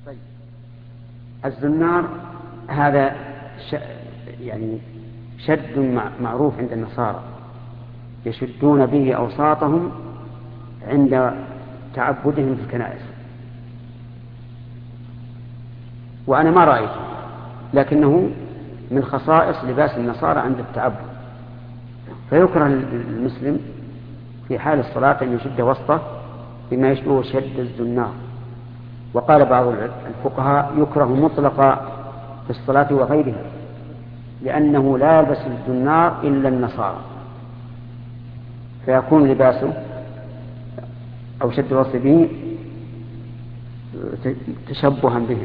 طيب، الزنار هذا يعني شد معروف عند النصارى، يشدون به أوساطهم عند تعبدهم في الكنائس، وأنا ما رأيته، لكنه من خصائص لباس النصارى عند التعبد. فيكره المسلم في حال الصلاة أن يشد وسطه بما يشبه شد الزنار. وقال بعض الفقهاء يكره مطلقا في الصلاة وغيرها، لأنه لا يلبس الزنار إلا النصارى، فيكون لباسه أو شد الوسط به تشبها بهم.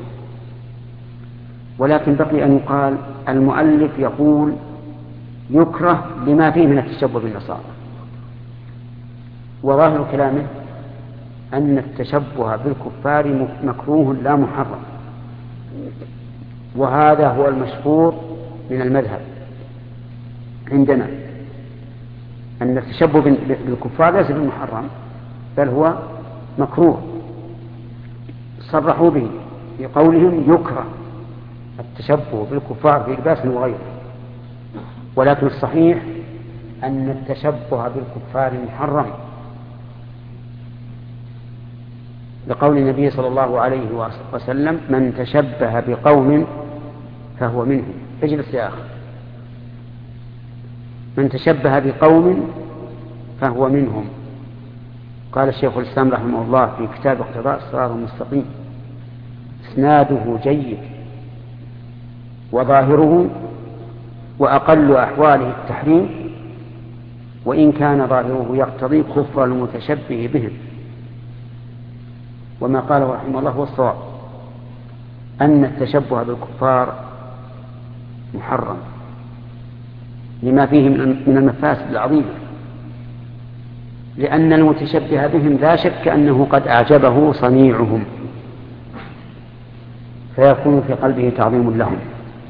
ولكن بقي أن يقال المؤلف يقول يكره لما فيه من التشبه بالنصارى، وظاهر كلامه أن التشبه بالكفار مكروه لا محرم، وهذا هو المشهور من المذهب عندنا، أن التشبه بالكفار ليس بالمحرم بل هو مكروه. صرحوا به في قولهم يكره التشبه بالكفار في لباس وغيره، ولكن الصحيح أن التشبه بالكفار محرم، لقول النبي صلى الله عليه وسلم من تشبه بقوم فهو منهم. اجلس يا أخي. من تشبه بقوم فهو منهم. قال الشيخ الإسلام رحمه الله في كتاب اقتضاء الصراط المستقيم اسناده جيد وظاهره وأقل أحواله التحريم، وإن كان ظاهره يقتضي كفر المتشبه بهم. وما قاله رحمه الله هو الصواب، أن التشبه بالكفار محرم لما فيه من المفاسد العظيمة، لأن المتشبه بهم لا شك أنه قد أعجبه صنيعهم، فيكون في قلبه تعظيم لهم،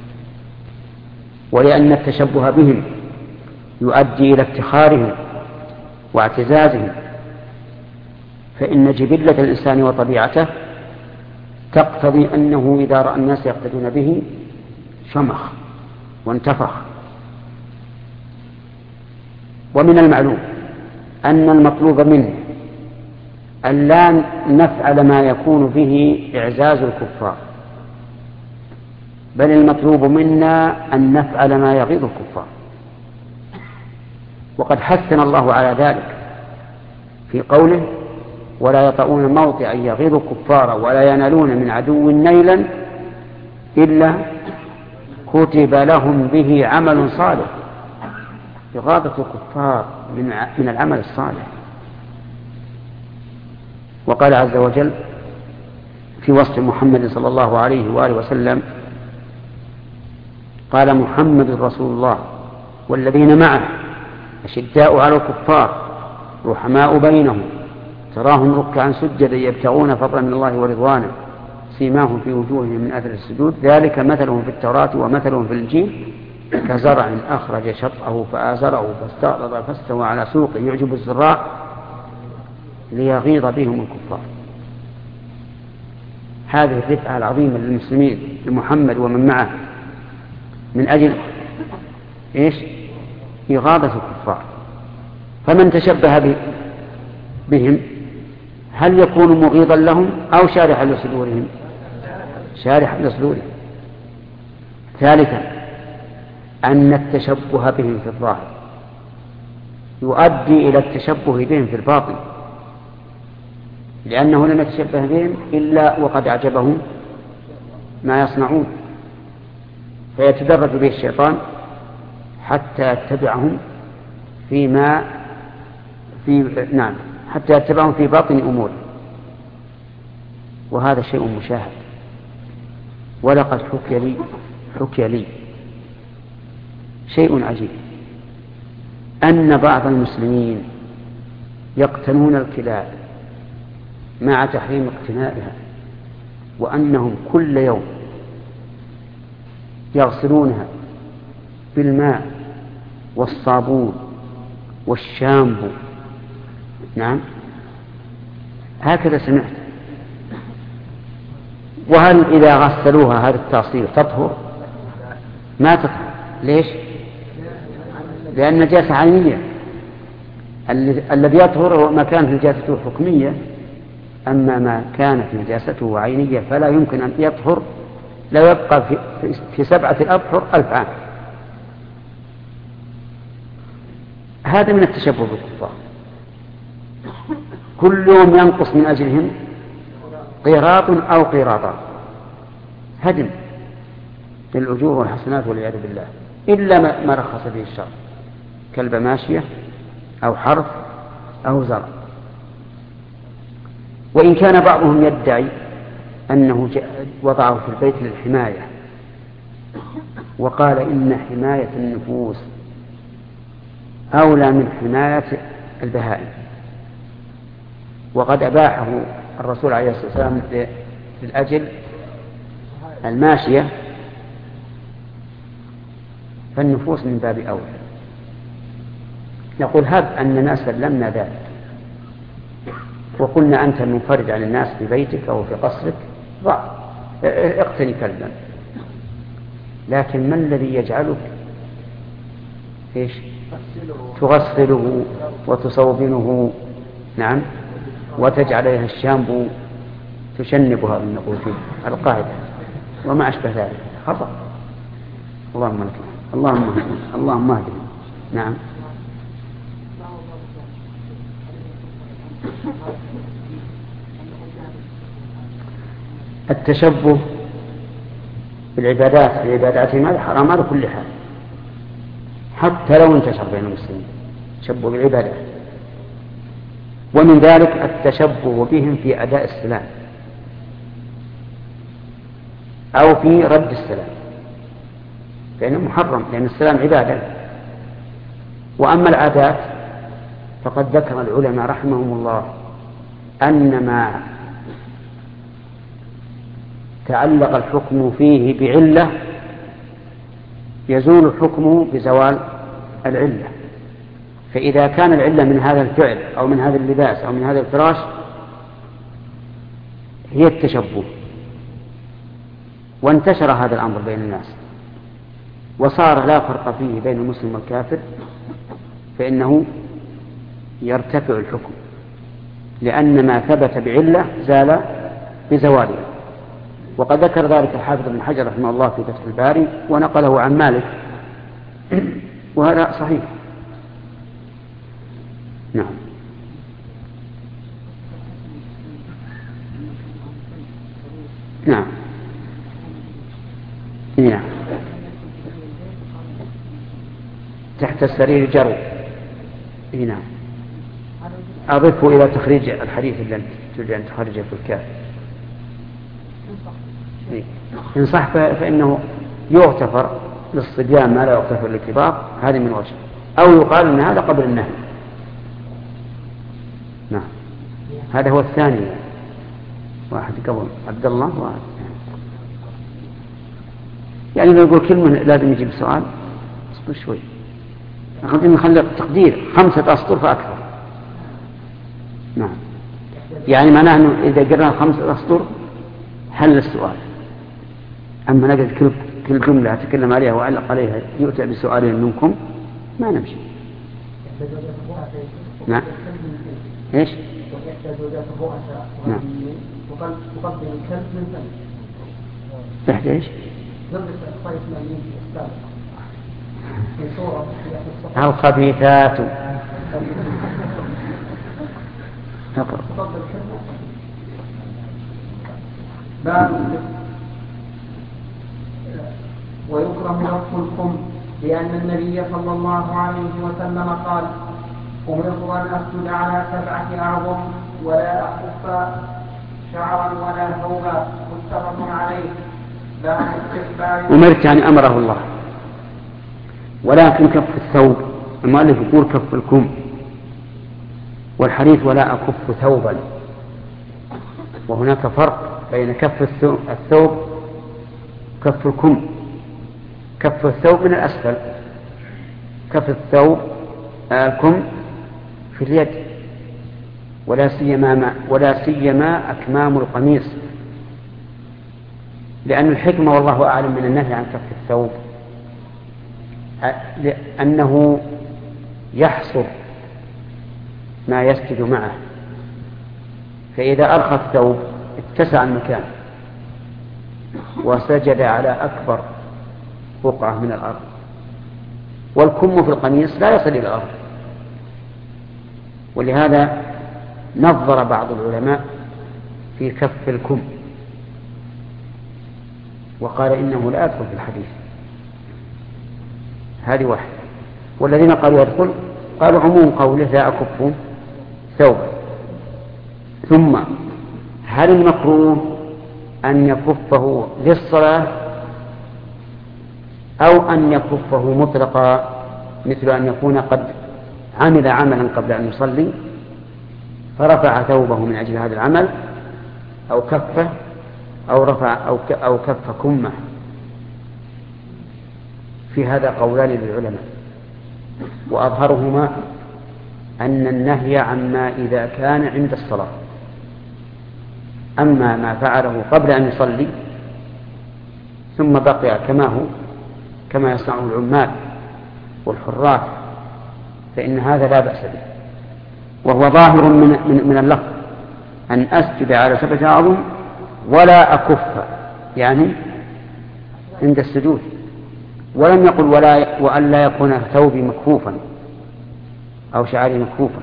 ولأن التشبه بهم يؤدي إلى افتخارهم واعتزازهم، فإن جبلة الإنسان وطبيعته تقتضي أنه إذا رأى الناس يقتدون به شمخ وانتفخ. ومن المعلوم أن المطلوب منه أن لا نفعل ما يكون به إعزاز الكفار، بل المطلوب منا أن نفعل ما يغيظ الكفار. وقد حثنا الله على ذلك في قوله ولا يطؤون موطئا يغيظ الكفار ولا ينالون من عدو نيلا إلا كتب لهم به عمل صالح. إغاظة الكفار من العمل الصالح. وقال عز وجل في وصف محمد صلى الله عليه وآله وسلم قال محمد رسول الله والذين معه أشداء على الكفار رحماء بينهم تراهم ركعا سجدا يبتغون فضلا من الله ورضوانه سيماهم في وجوههم من أثر السجود ذلك مثلهم في التوراة ومثلهم في الإنجيل كزرع أخرج شطأه فآزره فاستغلظ فاستوى على سوقه يعجب الزراع ليغيظ بهم الكفار. هذه الرفعة العظيمة للمسلمين لمحمد ومن معه من أجل إيش؟ إغاظة الكفار. فمن تشبه بهم هل يكون مغيظا لهم أو شارحا لصدورهم؟ شارحا لصدورهم. ثالثا أن التشبه بهم في الظاهر يؤدي إلى التشبه بهم في الباطن، لأنه لم يتشبه بهم إلا وقد أعجبهم ما يصنعون، فيتدرج به الشيطان حتى يتبعهم حتى يتبعهم في باطن أمور، وهذا شيء مشاهد. ولقد حكي لي شيء عجيب أن بعض المسلمين يقتنون الكلاب مع تحريم اقتنائها، وأنهم كل يوم يغسلونها بالماء والصابون والشامبو. نعم هكذا سمعت. وهل إذا غسلوها هذا التغسيل تطهر؟ ما تطهر. ليش؟ لأن نجاسة عينية. الذي يطهر هو ما كانت نجاسته حكمية، أما ما كانت نجاسته عينية فلا يمكن أن يطهر، لا يبقى في 7 الأبحر 1000 عام. هذا من التشبه بالكفار. كل يوم ينقص من أجلهم قيراط أو قيراطان، هدم للأجور والحسنات والعياذ بالله، إلا ما رخص به الشرع كلب ماشية أو حرث أو زرع. وإن كان بعضهم يدعي أنه وضعه في البيت للحماية، وقال إن حماية النفوس أولى من حماية البهائم، وقد أباحه الرسول عليه الصلاة والسلام للأجل الماشية، فالنفوس من باب أولى. نقول هب أننا سلمنا ذلك وقلنا أنت منفرد عن الناس في بيتك أو في قصرك، اقتني كلبا، لكن ما الذي يجعلك إيش؟ تغسله وتصوبنه، نعم، وتجعل عليها الشامبو تشنبها بالنقول فيه القاعدة وما أشبه ذلك، خطأ. اللهم لك اللهم اهدنا. نعم. التشبه بالعبادات في عباداتهم هذا حرام على كل حال، حتى لو انتشر بين المسلمين تشبه بالعبادات. ومن ذلك التشبه بهم في أداء السلام أو في رد السلام، فإنه محرم لأن السلام عبادة. وأما العادات فقد ذكر العلماء رحمهم الله أن ما تعلق الحكم فيه بعلة يزول حكمه بزوال العلة. فإذا كان العلة من هذا الفعل أو من هذا اللباس أو من هذا الفراش هي التشبه، وانتشر هذا الأمر بين الناس وصار لا فرق فيه بين المسلم والكافر، فإنه يرتفع الحكم، لأن ما ثبت بعلة زال بزوالها. وقد ذكر ذلك الحافظ ابن حجر رحمه الله في فتح الباري ونقله عن مالك، وهذا صحيح. نعم. نعم. نعم. تحت السرير جرو. نعم. أضفه إلى تخريج الحديث الذي تريد أن تخرجه في الكافي. إن صح فإنه يغتفر للصبيان ما لا يغتفر للكبار، هذه من وجه، أو يقال أن هذا قبل النهي. نعم. هذا هو الثاني، واحد قبل عبد الله واحد. يعني لو يقول كلمة لازم يجيب سؤال، اصبر شوي، نخلي التقدير 5 أسطر فأكثر. نعم. يعني معناه أنه إذا قرأنا 5 أسطر حل السؤال، أما نجد كل جملة أتكلم عليها وأعلق عليها يؤتى بسؤالين منكم ما نمشي. نعم. إيش؟ نعم. تقدم الكلب من فم. تحت إيش؟ الخبيثات. ويكره لف الكم لأن النبي صلى الله عليه وسلم قال: أمرت أن أسجد على 7 أعظم ولا أخف شعرا ولا ثوبا. متفق عليه. أمرت يعني أمره الله، ولكن كف الثوب، المؤلف يقول كف الكم، والحديث ولا أكف ثوبا، وهناك فرق بين كف الثوب كف الكم. كف الثوب من الأسفل، كف الثوب الكم في اليد، ولا سيما أكمام القميص، لأن الحكمة والله أعلم من النهي عن كف الثوب لأنه يحصر ما يسجد معه، فإذا أرخى الثوب اتسع المكان وسجد على أكبر بقعة من الأرض، والكم في القميص لا يصل إلى الأرض. ولهذا نظر بعض العلماء في كف الكم وقال إنه لا يدخل في الحديث. هذه واحدة. والذين قالوا يدخل قالوا عموم قوله لا أكف ثوبا. ثم هل المكروه أن يكفه للصلاة أو أن يكفه مطلقا، مثل أن يكون قد عمل عملا قبل أن يصلي فرفع ثوبه من أجل هذا العمل، أو كفه، أو رفع أو كف كمه؟ في هذا قولان للعلماء، وأظهرهما أن النهي عما إذا كان عند الصلاة. أما ما فعله قبل أن يصلي ثم بقي كما هو كما يصنعه العمال والحراث فإن هذا لا بأس به، وهو ظاهر من اللفظ أن أسجد على 7 أعظم ولا أكف، يعني عند السجود، ولم يقل وأن لا يكون ثوبي مكفوفا أو شعري مكفوفا.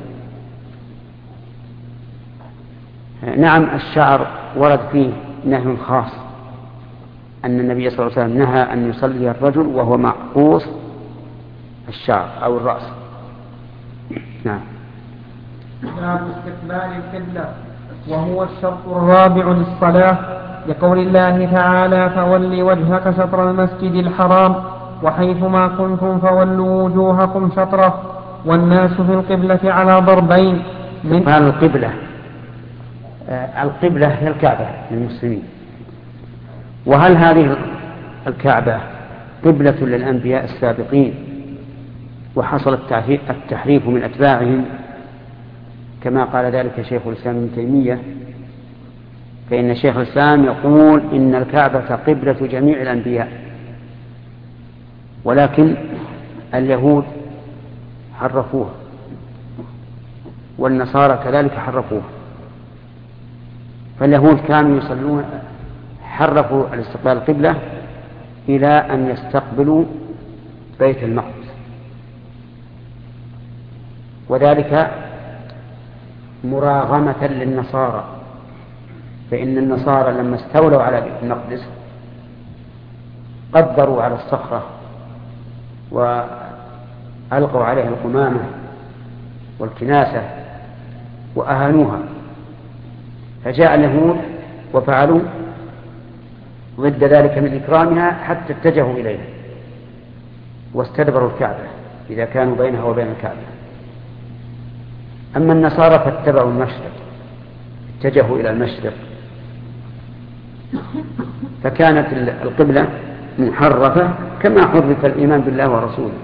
نعم الشعر ورد فيه نهي خاص، أن النبي صلى الله عليه وسلم نهى أن يصلي الرجل وهو معقوص الشعر أو الرأس. نعم. باب استقبال القبلة، وهو الشرط الرابع للصلاة، لقول الله تعالى: فول وجهك شطر المسجد الحرام وحيثما كنتم فولوا وجوهكم شطره. والناس في القبلة على ضربين. القبلة هي الكعبة للمسلمين، وهل هذه الكعبة قبلة للأنبياء السابقين وحصل التحريف من أتباعهم كما قال ذلك شيخ الإسلام ابن تيمية؟ فإن شيخ الإسلام يقول إن الكعبة قبلة جميع الأنبياء، ولكن اليهود حرفوها والنصارى كذلك حرفوها. فاليهود كانوا يصلون حرفوا الاستقبال القبلة إلى أن يستقبلوا بيت المقدس، وذلك مراغمة للنصارى، فإن النصارى لما استولوا على بيت المقدس قدروا على الصخرة وألقوا عليها القمامة والكناسة وأهانوها، فجاء اليهود وفعلوا ضد ذلك من إكرامها حتى اتجهوا إليها واستدبروا الكعبة إذا كانوا بينها وبين الكعبة. أما النصارى فاتبعوا المشرق، اتجهوا إلى المشرق، فكانت القبلة محرفة كما حرف الإيمان بالله ورسوله.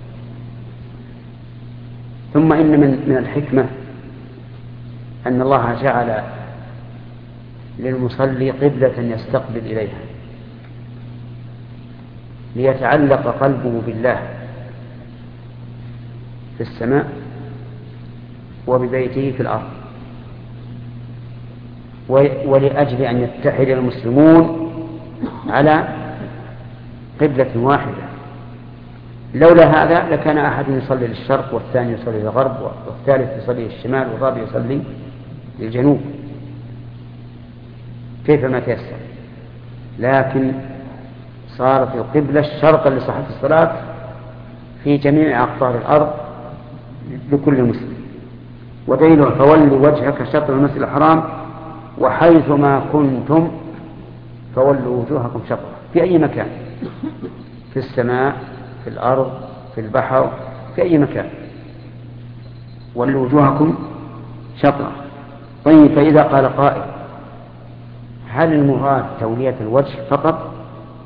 ثم إن من الحكمة أن الله جعل للمصلي قبلة يستقبل إليها ليتعلق قلبه بالله في السماء وببيته في الأرض، ولأجل أن يتحد المسلمون على قبلة واحدة. لولا هذا لكان أحد يصلي للشرق والثاني يصلي للغرب والثالث يصلي للشمال والرابع يصلي للجنوب كيفما تيسر، لكن صارت القبلة شرطا لصحة الصلاة في جميع أقطار الأرض لكل مسلم. ودليل فول وجهك شطر المسجد الحرام وحيثما كنتم فولوا وجوهكم شطره، في أي مكان، في السماء، في الأرض، في البحر، في أي مكان ولوا وجوهكم شطره. طيب، فإذا قال قائل هل المراد تولية الوجه فقط؟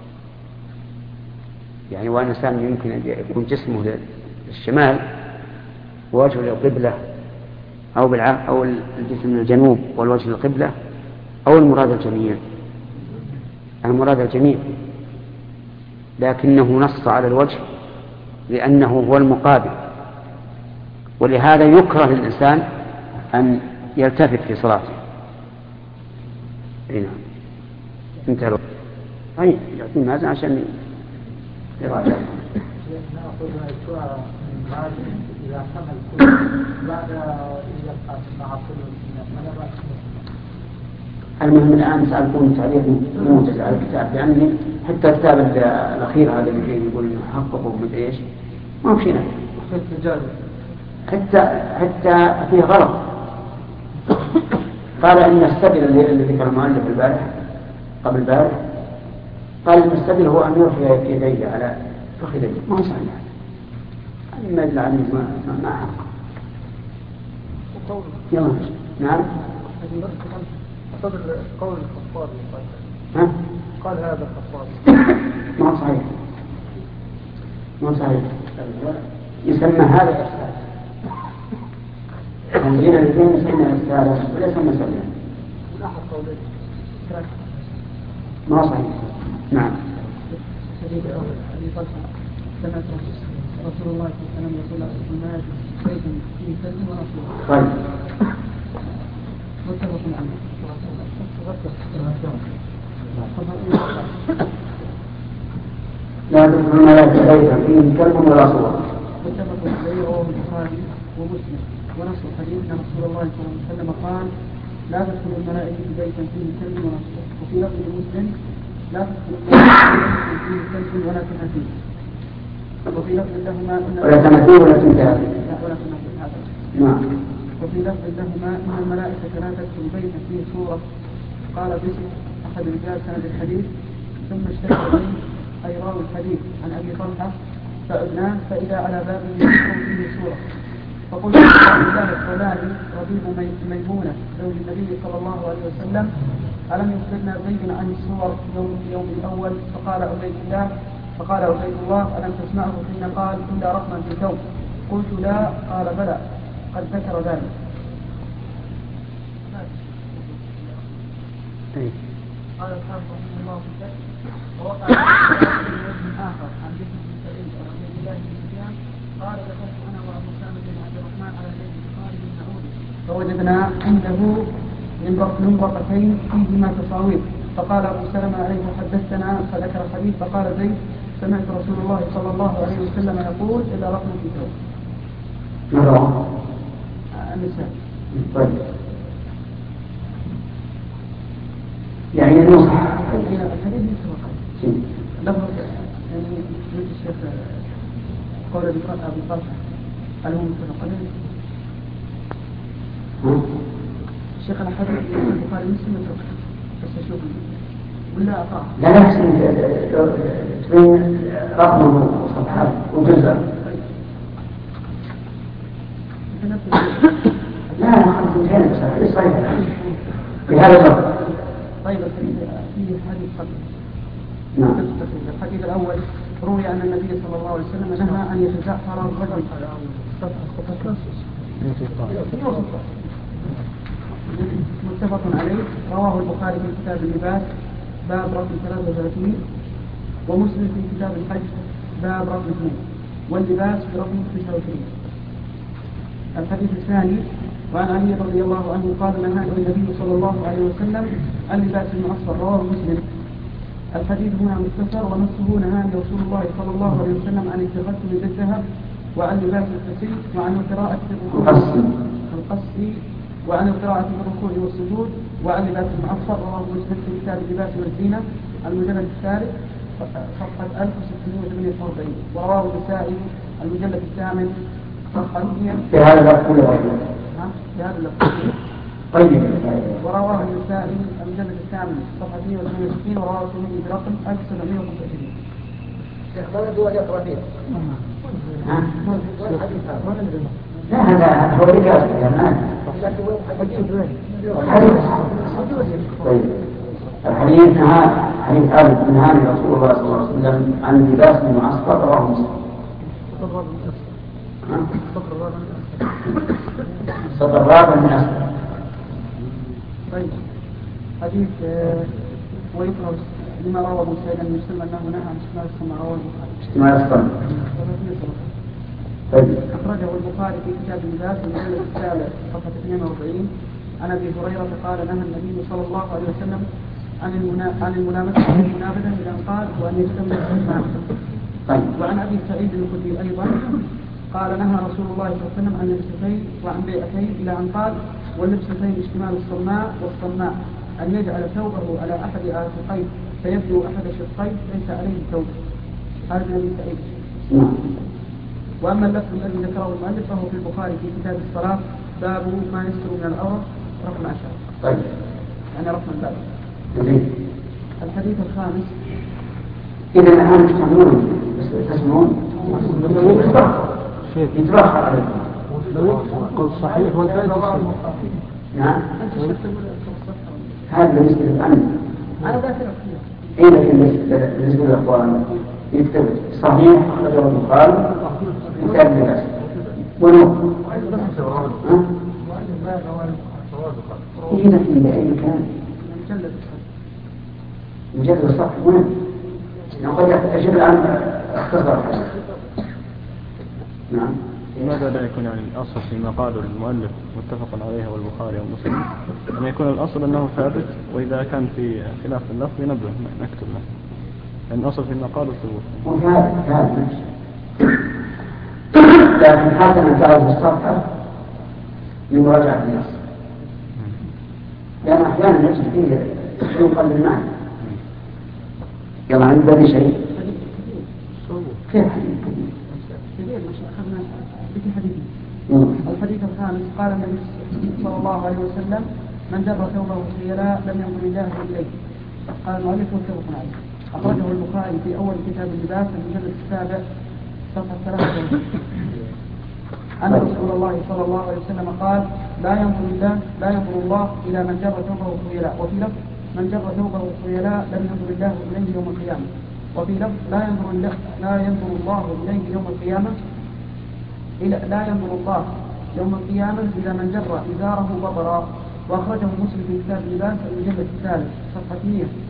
يعني وأن الإنسان يمكن أن يكون جسمه للشمال ووجهه للقبلة، أو الجسم للجنوب والوجه للقبلة، أو المراد الجميع؟ المراد الجميع، لكنه نص على الوجه لأنه هو المقابل، ولهذا يكره للإنسان أن يلتفت في صلاته. نعم. انتهى الوقت. طيب يعطي مازن عشان يراجع. إذا حمل كل بعد يبقى مع كل المهم الآن سأكون تعليق موجز على الكتاب، لأني حتى الكتاب الأخير هذا اللي فيه يقول حققوا من إيش ما هو شيء حتى فيه غلط. قال إن السبيل اللي ذكر المؤلف البارح قبل البارح، قال إن السبيل هو أن يرفع يديه على فخذيه، ما هو صحيح. ما يدل عليه ما حق. يلا نعم. صدر قول الخطاب قال هذا الخطاب ما صحيح، ما صحيح. يسمى هذا إرسال. عندنا الاثنين يسمى إرسالا ولا يسمى سبيلا. من أحد قولين ما صحيح. نعم. سمعت رسول الله صلى الله عليه وسلم يقول الناس شيء فيه سلم ورسول. طيب. متفق عليه. لا تدخل الملائكة بيتا فيه كلب ولا صورة. متفق عليه رواه البخاري ومسلم ونص الحديث ان رسول الله صلى الله عليه وسلم قال لا تدخل الملائكة بيتا فيه كلب ولا صورة. وفي لفظ مسلم لا تدخل الملائكة فيه كلب ولا تماثيل. وفي لفظ لهما ولا تماثيل ولا تمثال. ولا تماثيل هذا. نعم. وفي لفظ لهما ان الملائكة لا تدخل بيتا فيه صورة. قال بسم أحد رجال سند الحديث ثم اشترك به أي راوي الحديث عن أبي طلحة فعدناه فإذا على باب يذكر فيه سورة. فقلت عبد الله الفلاني ربيب ميمونة زوج النبي صلى الله عليه وسلم ألم يخبرنا زيد عن السور يوم الأول؟ فقال عبيد الله ألم تسمعه حين قال إلا رقما في الكون؟ قلت لا. قال بلى قد ذكر ذلك. قال الحافظ رحمه الله في الفتح ووقع في وجه آخر عن بكر بن سعيد عن عبد الله بن سفيان قال دخلت أنا وأبو سامة بن عبد الرحمن على بيت البخاري بن مسعود فوجدنا عنده منبطتين فيهما تصاوير. فقال أبو سلمة عليه حدثتنا فذكر الحديث. فقال زيد سمعت رسول الله صلى الله عليه وسلم يقول إلا رقم في ثوب. النساء. طيب. يعني النصح الحديث يسبق لفظ يعني مثل الشيخ قول أبي طلحة هل هو متفق عليه؟ الشيخ الحديث البخاري مسلم متفق بس أشوف ولا أقرأ لا تبين رقمه وصفحات وجزء لا 50 بس الحديث صحيح بهذا الضبط. طيب فيه حديث قبل. نعم. الحديث الأول روي أن النبي صلى الله عليه وسلم نهى أن يتزعفر الرجل. متفق عليه رواه البخاري في كتاب اللباس باب رقم 33 ومسلم في كتاب الحج باب رقم 2 واللباس برقم 29. الحديث الثاني وعن علي رضي الله عنه قال نهى النبي صلى الله عليه وسلم عن لباس المعصفر رواه مسلم. الحديث هنا مختصر ونصه نهى رسول الله صلى الله عليه وسلم عن التغسل بالذهب وعن لباس القسي وعن القراءة القسي وعن القراءة بالركوع والسجود وعن لباس المعصفر رواه مسلم في كتاب اللباس والزينة المجلد الثالث صفحة 1648 ورواه النسائي المجلد الثامن صفحة 100 في هذا اللفظ في هذا اللفظ. طيب. ورواه النسائي المجلد الثامن صفحة 168 ورواه الترمذي برقم 1725. شيخ ولد هو يقرأ فيه. لا هذا هو رجال طيب. الحديث نهى حديث أبد نهى رسول الله صلى الله عليه وسلم عن لباس المعصفر رواه مسلم. سطر الرابع من أسفل. طيب حديث ويكره لما روى ابو سعيد بن مسلم انه نهى عن اشتمال الصماء رواه البخاري. اشتمال الصماء. طيب. اخرجه البخاري في كتاب اللباس المجلد الثالث صفحه 42 عن ابي هريره قال نهى النبي صلى الله عليه وسلم عن الملامسه والمنابذه الى ان قال وان يشتمل الصماء. طيب. وعن ابي سعيد الخدري ايضا قال نهى رسول الله صلى الله عليه وسلم عن لبستين وعن بيعتين الى ان قال واللبستين اشتمال الصماء والصماء ان يجعل ثوبه على احد آفقيه فيبدو احد شقيه ليس عليه ثوب. هذا ابي سعيد. واما اللفظ الذي ذكره المؤلف فهو في البخاري في كتاب الصلاه باب ما يستر من العوره رقم 10. طيب. يعني رقم الباب. الحديث الخامس. اذا الان تسمعون تسمعون يتبخر عليكم. قل صحيح والفائدة. نعم. هذا بالنسبة للأمن. أنا ذاكر إيه بالنسبة للأخوان يكتب صحيح أخرجه البخاري كتاب اللباس ونور. إذا في أي مكان مجلد الصح وين؟ نقول أجل الآن اختصر. نعم. لماذا لا يكون يعني الأصل فيما قاله المؤلف متفق عليه والبخاري ومسلم أن يكون الأصل أنه ثابت وإذا كان في خلاف اللفظ ينبه نكتب له لأن الأصل فيما قاله الثبوت. لكن حتى من تعرف الصفحة لمراجعة النص لأن أحيانا نجد فيه يقل المعنى. يلا عندنا شيء كيف الحديث الخامس قال النبي صلى الله عليه وسلم من جر ثوبه خيلاء لم ينظر الله اليه. قال المؤلف متفق عليه. اخرجه البخاري في اول كتاب اللباس المجلد السابع صفحه 3. ان رسول الله صلى الله عليه وسلم قال لا ينظر الله الى من جر ثوبه خيلاء. وفي لفظ من جر ثوبه خيلاء لم ينظر الله اليه يوم القيامه. وفي لفظ لا ينظر الله اليه يوم القيامه لا ينظر الله يوم القيامة إلى من جر إزاره بطرا. وأخرجه مسلم في كتاب اللباس المجلد الثالث صفحة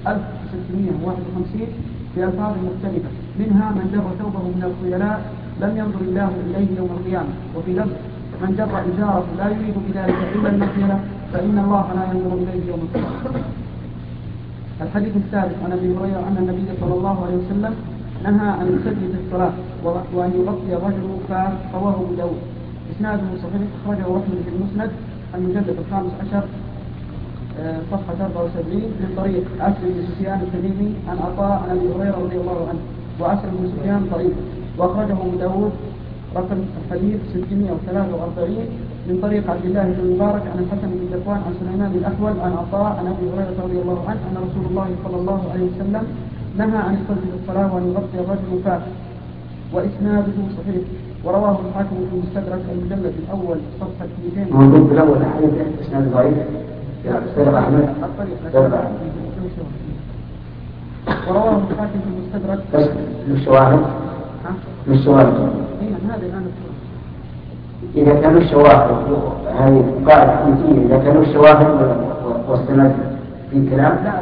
1651 في ألفاظ مختلفة منها من جر ثوبه من الخيلاء لم ينظر الله إليه يوم القيامة. وفي لفظ من جر إزاره لا يريد بذلك إلا المخيلة فإن الله لا ينظر إليه يوم القيامة. الحديث الثالث عن أبي هريرة أن النبي صلى الله عليه وسلم نهى عن السجد في الصلاة وأن يغطي الرجل فرواه أبو داود. إسناده صحيح. أخرجه أحمد في المسند المجلد 15 صفحة 74 من طريق أسلم بن سفيان التميمي عن عطاء عن أبي هريرة رضي الله عنه وأسلم بن سفيان ضعيف. وأخرجه أبو داود رقم الحديث 643 من طريق عبد الله بن المبارك عن الحسن بن ذكوان عن سليمان الأحول عن عطاء عن أبي هريرة رضي الله عنه أن رسول الله صلى الله عليه وسلم نهى عن الصلاه في الصلاه وان يغطي الرجل فاه. واسناده صحيح. ورواه الحاكم في المستدرك المجلد الاول صفحه 200. موجود في الاول حديث اسناد ضعيف يا استاذ احمد. ورواه الحاكم في المستدرك. بس الشواهد هذا الان اذا كانوا الشواهد هذه قاعده حديثيه اذا كانوا الشواهد والسند في كلام لا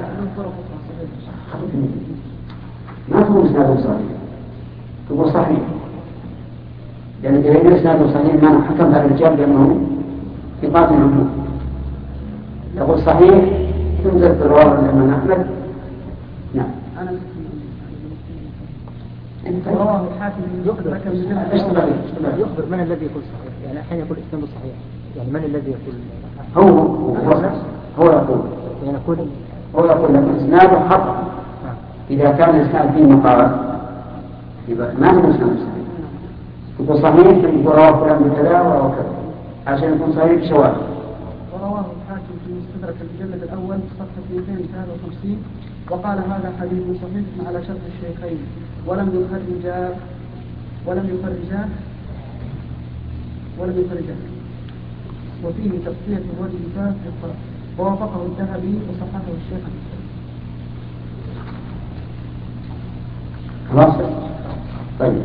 ما تقول إسناده صحيح تقول صحيح لأن إذا كان إسناده صحيح ما حكم على الرجال بأنه ثقات عنه. تقول صحيح تنزل بالرواه الإمام أحمد. نعم. رواه الحاكم يخبر من الذي يقول صحيح يعني أحيانا يقول إسناده صحيح يعني من الذي يقول هو يقول لك إسناده خطأ. إذا كان الإسناد فيه مقال يبقى ما هو إسناد صحيح. يكون صحيح رواه فلان بكذا ورواه كذا عشان يكون صحيح شواهد. ورواه الحاكم في المستدرك المجلد الأول صفحة 253 وقال هذا حديث صحيح على شرط الشيخين ولم يخرجان وفيه تغطية الوجه فات في الصلاة ووافقه الذهبي وصححه الشيخ. خلاص. طيب.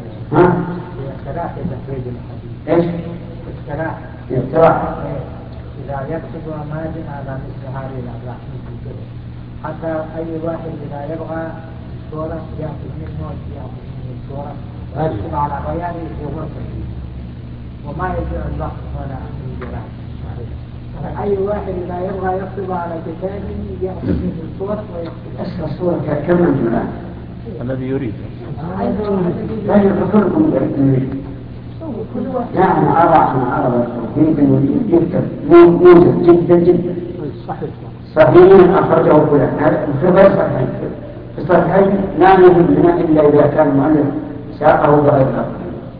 ايش؟ اقتراح. إذا يكتب ماجن على مثل هذه الأبراح مثل كده، حتى أي واحد إذا يبغى الصورة يأخذ منه الصورة ويكتب على غيره في غرفته وما يجوع الوقت ولا الجرائم. أي واحد إذا يبغى يكتب على كتابه يأخذ منه الصورة ويكتب الصورة كم الآن الذي يريد. لا يذكركم بالتنوين. لا أنا أرى التوحيد يكتب موجود جدا صحيح أخرجه فلان هذا غير صحيح. في الصحيحين لا يهمنا إلا إذا كان المؤلف ساقه بغير الأرض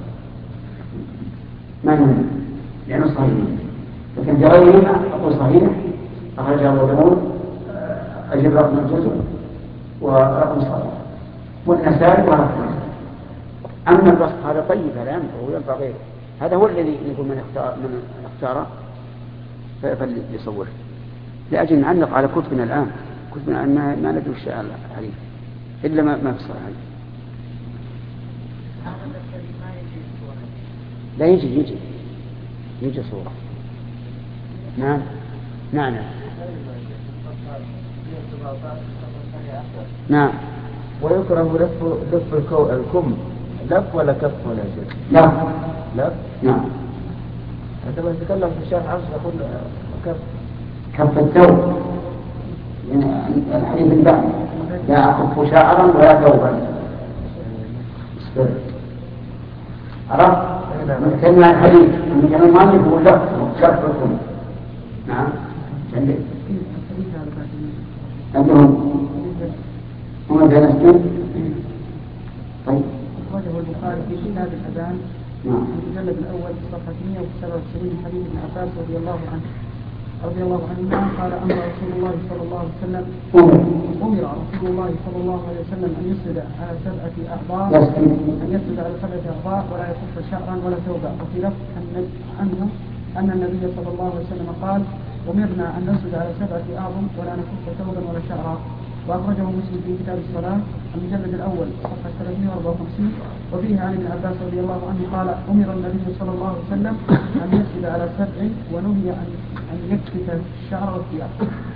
ما يهمنا لأنه صحيح، لكن بغيرها أقول صحيح أخرجه أبو داود أجيب رقم الجزء ورقم صحيح والنسائي ورقم. أما البسط هذا طيب هذا ينفع وينفع غيره، هذا هو الذي يقول من اختاره فليصوره. لأجل نعلق على كتبنا الآن، كتبنا الآن ما ندري الشيء الحديث إلا ما في الصحيح. لا يجي صورة. نعم. ويكره لف الكم لف ولا كف ولا شيء؟ لف. نعم. عندما نتكلم في الشرح عشر نقول كف الثوب يعني الحديث البعض لا أخف شعرا ولا ثوبا. عرفت؟ نتكلم عن الحديث من كان المؤلف هو كف الكم. نعم. عندهم هم جلستين. طيب. أخرجه البخاري في كتاب الأذان في المجلد الأول صفحة 197 حديث ابن عباس رضي الله عنهما قال أمر رسول الله صلى الله عليه وسلم أن يسجد على 7 أعضاء ولا يكف شعرا ولا ثوبا. وفي لفظ أن النبي صلى الله عليه وسلم قال أمرنا أن نسجد على 7 أعظم ولا نكف ثوبا ولا شعرا. وأخرجه مسلم في كتاب الصلاة المجلد الأول صفحة 354 وفيه عن ابن عباس رضي الله عنه قال أمر النبي صلى الله عليه وسلم أن يسجد على 7 ونهي أن يكفت الشعر والثياب.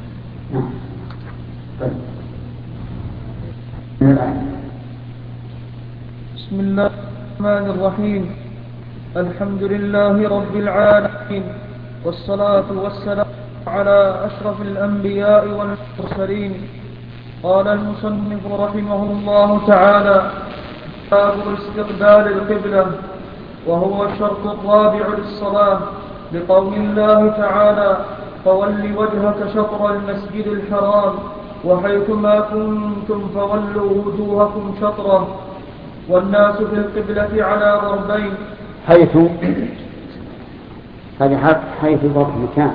بسم الله الرحمن الرحيم. الحمد لله رب العالمين والصلاة والسلام على أشرف الأنبياء والمرسلين. قال المصنف رحمه الله تعالى: باب استقبال القبلة، وهو الشرط الرابع للصلاة، لقول الله تعالى: فول وجهك شطر المسجد الحرام وحيثما كنتم فولوا وجوهكم شطره. والناس في القبلة على ضربين. حيث هذه حيث ضرب مكان،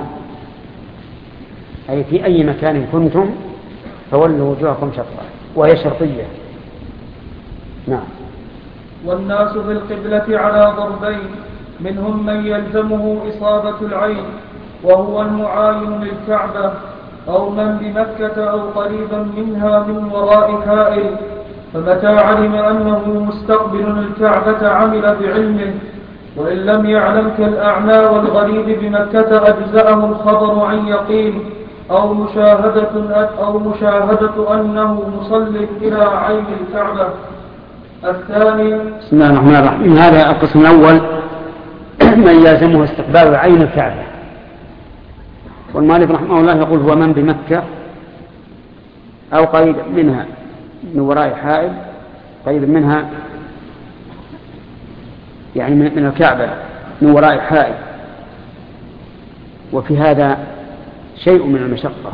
أي في أي مكان كنتم فولوا وجوهكم شطرا، وهي شرطية. نعم. والناس في القبلة على ضربين، منهم من يلزمه إصابة العين وهو المعاين للكعبة، أو من بمكة أو قريبا منها من وراء حائل، فمتى علم أنه مستقبل الكعبة عمل بعلمه، وإن لم يعلم كالأعمى والغريب بمكة أجزأه الخبر عن يقين أو مشاهدة أنه مصل إلى عين الكعبة. الثاني. بسم الله الرحمن الرحيم. هذا القسم الأول من يلزمه استقبال عين الكعبة. والمؤلف رحمه الله يقول هو من بمكة أو قريب منها من وراء حائل، قريب منها يعني من الكعبة من وراء حائل. وفي هذا شيء من المشقة،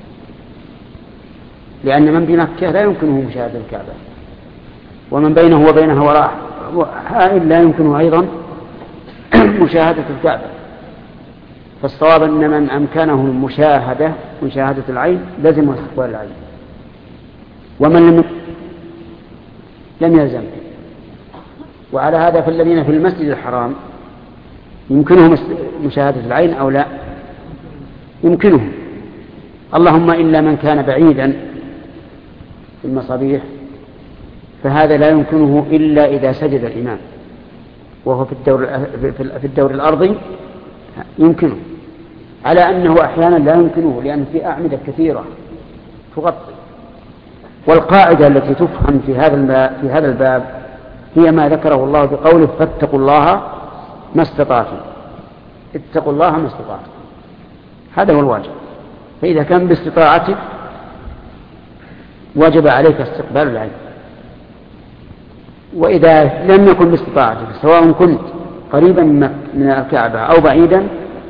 لأن من بمكة لا يمكنه مشاهدة الكعبة، ومن بينه وبينها وراء حائل لا يمكنه أيضا مشاهدة الكعبة. فالصواب أن من أمكنه مشاهدة العين لازم استقبال العين، ومن لم يلزم. وعلى هذا فالذين في المسجد الحرام يمكنهم مشاهدة العين أو لا؟ يمكنهم، اللهم إلا من كان بعيدا في المصابيح، فهذا لا يمكنه إلا إذا سجد الإمام وهو في الدور الأرضي يمكنه. على أنه أحيانا لا يمكنه، لأن في أعمدة كثيرة تغطي. والقاعدة التي تفهم في هذا الباب هي ما ذكره الله بقوله فاتقوا الله ما استطعتم. اتقوا الله ما استطعتم، هذا هو الواجب. فإذا كان باستطاعتك وجب عليك استقبال العين، وإذا لم يكن باستطاعتك سواء كنت قريبا من الكعبة أو بعيدا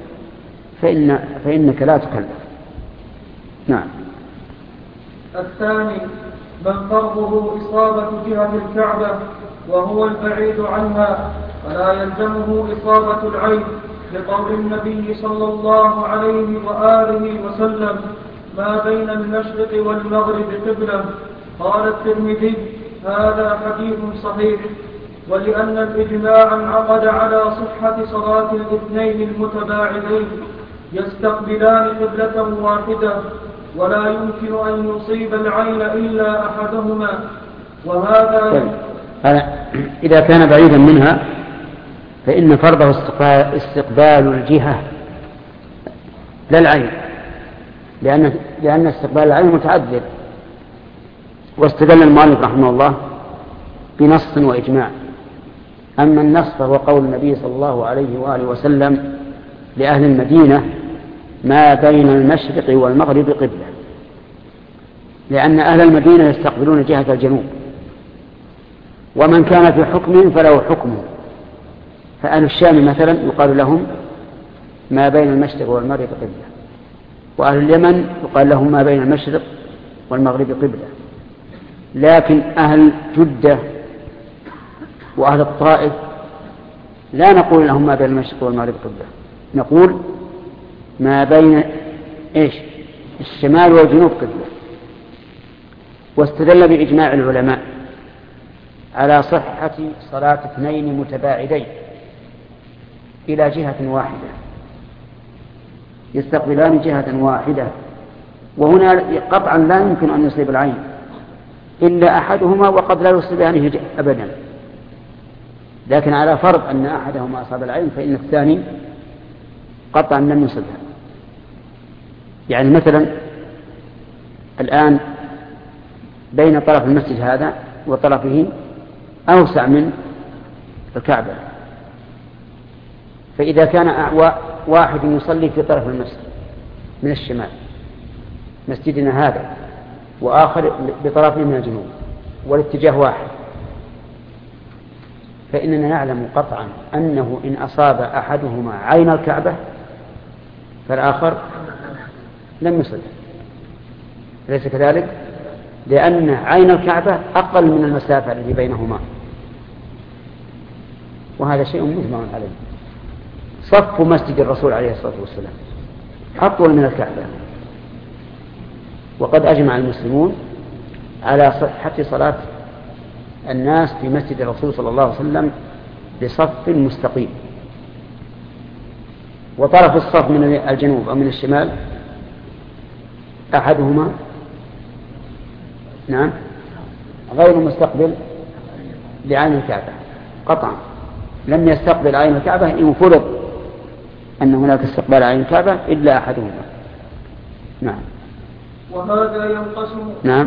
فإنك لا تكلف. نعم. الثاني من فرضه إصابة جهة الكعبة وهو البعيد عنها فلا يلزمه إصابة العين، لقول النبي صلى الله عليه وآله وسلم ما بين المشرق والمغرب قبلة. قال الترمذي هذا حديث صحيح. ولأن الإجماع انعقد على صحة صلاة الاثنين المتباعدين يستقبلان قبلة واحدة ولا يمكن أن يصيب العين إلا أحدهما. وهذا إذا كان بعيدا منها فإن فرضه استقبال الجهة لا العين، لأن استقبال العين متعذر. واستدل المؤلف رحمه الله بنص وإجماع. أما النص فهو قول النبي صلى الله عليه وآله وسلم لأهل المدينة ما بين المشرق والمغرب قبلة، لأن أهل المدينة يستقبلون جهة الجنوب، ومن كان في حكم فله حكمه. فأهل الشام مثلا يقال لهم ما بين المشرق والمغرب قبلة، وأهل اليمن يقال لهم ما بين المشرق والمغرب قبلة. لكن أهل جدة وأهل الطائف لا نقول لهم ما بين المشرق والمغرب قبلة، نقول ما بين الشمال والجنوب قبلة. واستدل بإجماع العلماء على صحة صلاة اثنين متباعدين إلى جهة واحدة يستقبلان جهة واحدة، وهنا قطعا لا يمكن أن يصيب العين إلا أحدهما، وقد لا يصيبانه أبدا. لكن على فرض أن أحدهما أصاب العين فإن الثاني قطعا لم يصبها. يعني مثلا الآن بين طرف المسجد هذا وطرفه أوسع من الكعبة، فإذا كان واحد يصلي في طرف المسجد من الشمال مسجدنا هذا، وآخر بطرفه من الجنوب، والاتجاه واحد، فإننا نعلم قطعا أنه إن أصاب أحدهما عين الكعبة فالآخر لم يصل. أليس كذلك؟ لأن عين الكعبة أقل من المسافة التي بينهما، وهذا شيء مجمع عليه. صف مسجد الرسول عليه الصلاة والسلام أطول من الكعبة، وقد أجمع المسلمون على صحة صلاة الناس في مسجد الرسول صلى الله عليه وسلم بصف مستقيم، وطرف الصف من الجنوب أو من الشمال أحدهما غير مستقبل لعين الكعبة قطعا، لم يستقبل عين الكعبة إن فرض أن هناك استقبال عين الكعبة إلا أحدهما. نعم. وهذا ينقسم. نعم.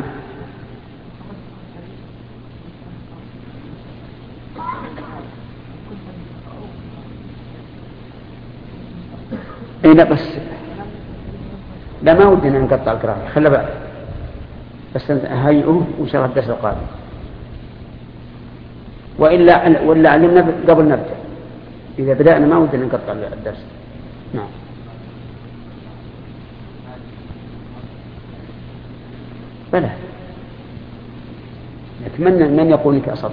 لا بس لا، ما ودنا نقطع القراءة، خلى بعد بس هيئوه وإن شاء الله الدرس القادم، ولا علمنا قبل نبدأ. إذا بدأنا ما ودنا نقطع الدرس. نعم. بلى نتمنى من يقول إنك أصبت،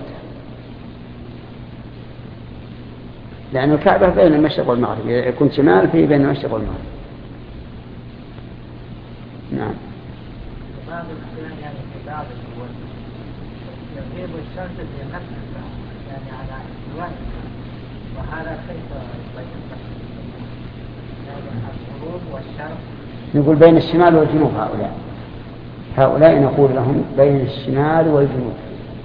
لأن الكعبة بين المشرق والمغرب، إذا كنت شمال فيه بين المشرق والمغرب. نعم. يغيب الشمس في نفسها يعني على الوجه، وهذا كيف يعني الغروب والشرق. نقول بين الشمال والجنوب. هؤلاء نقول لهم بين الشمال والجنوب.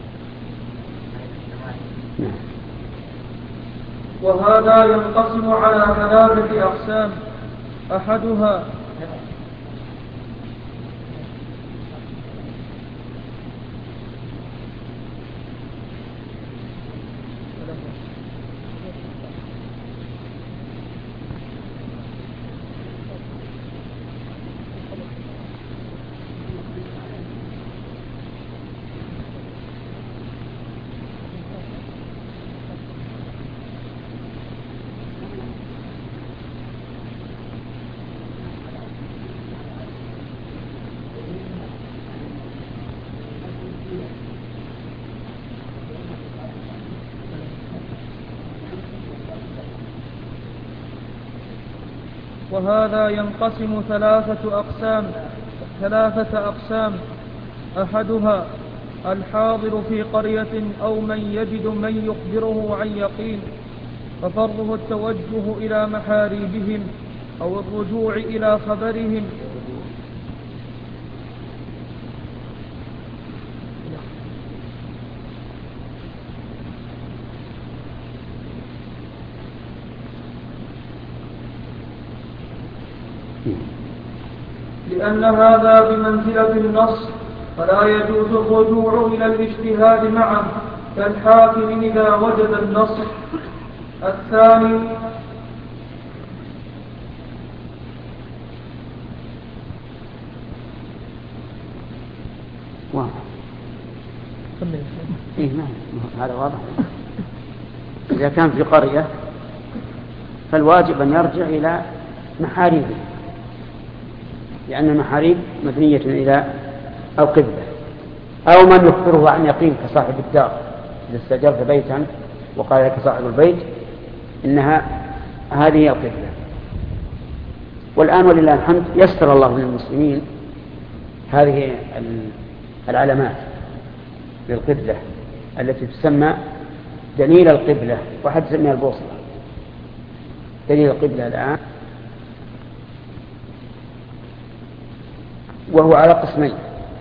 نعم. وهذا ينقسم على 3 أقسام. أحدها وهذا ينقسم ثلاثة أقسام أحدها الحاضر في قرية أو من يجد من يخبره عن يقين ففرضه التوجه إلى محاريبهم أو الرجوع إلى خبرهم لأن هذا بمنزلة النص فلا يجوز الرجوع إلى الاجتهاد معه كالحاكم إذا وجد النص. الثاني واضح. إيه هذا واضح. إذا كان في قرية فالواجب أن يرجع إلى محاريبه، لأن المحاريب مبنية إلى القبلة، أو من يخبره عن يقين كصاحب الدار إذا استأجرت بيتا وقال لك صاحب البيت إنها هذه القبلة. والآن ولله الحمد يسر الله للمسلمين هذه العلامات للقبلة التي تسمى دليل القبلة، واحد يسميها البوصلة. دليل القبلة الآن وهو على قسمين: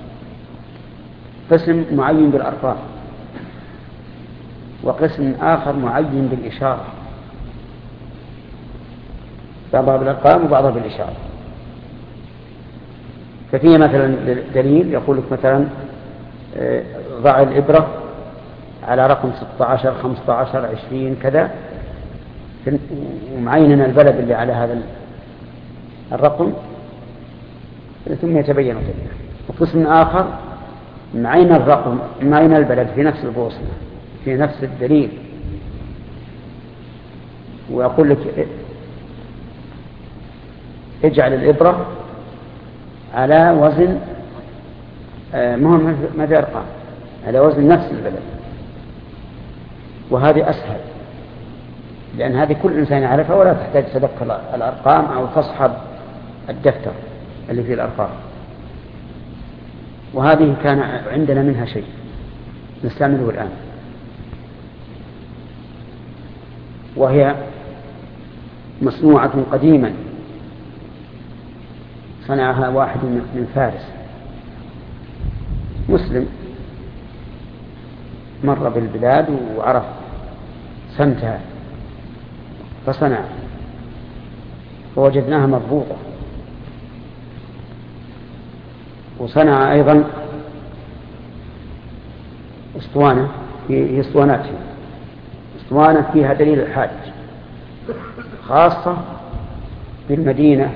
قسم معين بالأرقام، وقسم آخر معين بالإشارة، بعضها بالأرقام وبعضها بالإشارة. ففيه مثلا دليل يقول لك مثلا ضع الإبرة على رقم 16 15 20 كذا، ومعيننا البلد اللي على هذا الرقم ثم يتبين ذلك. وقسم آخر معين الرقم معين البلد في نفس البوصلة في نفس الدليل، ويقول لك اجعل الإبرة على وزن مهم ماذا أرقام على وزن نفس البلد. وهذه أسهل لأن هذه كل إنسان يعرفها ولا تحتاج تذكر الأرقام أو تصحب الدفتر اللي فيه الأرقام. وهذه كان عندنا منها شيء نستعمله الآن، وهي مصنوعة قديما صنعها واحد من فارس مسلم، مر بالبلاد وعرف سمتها فصنع، فوجدناها مربوطة. وصنع أيضا اسطوانة، هي اسطوانات، اسطوانة فيها دليل الحاج خاصة بالمدينة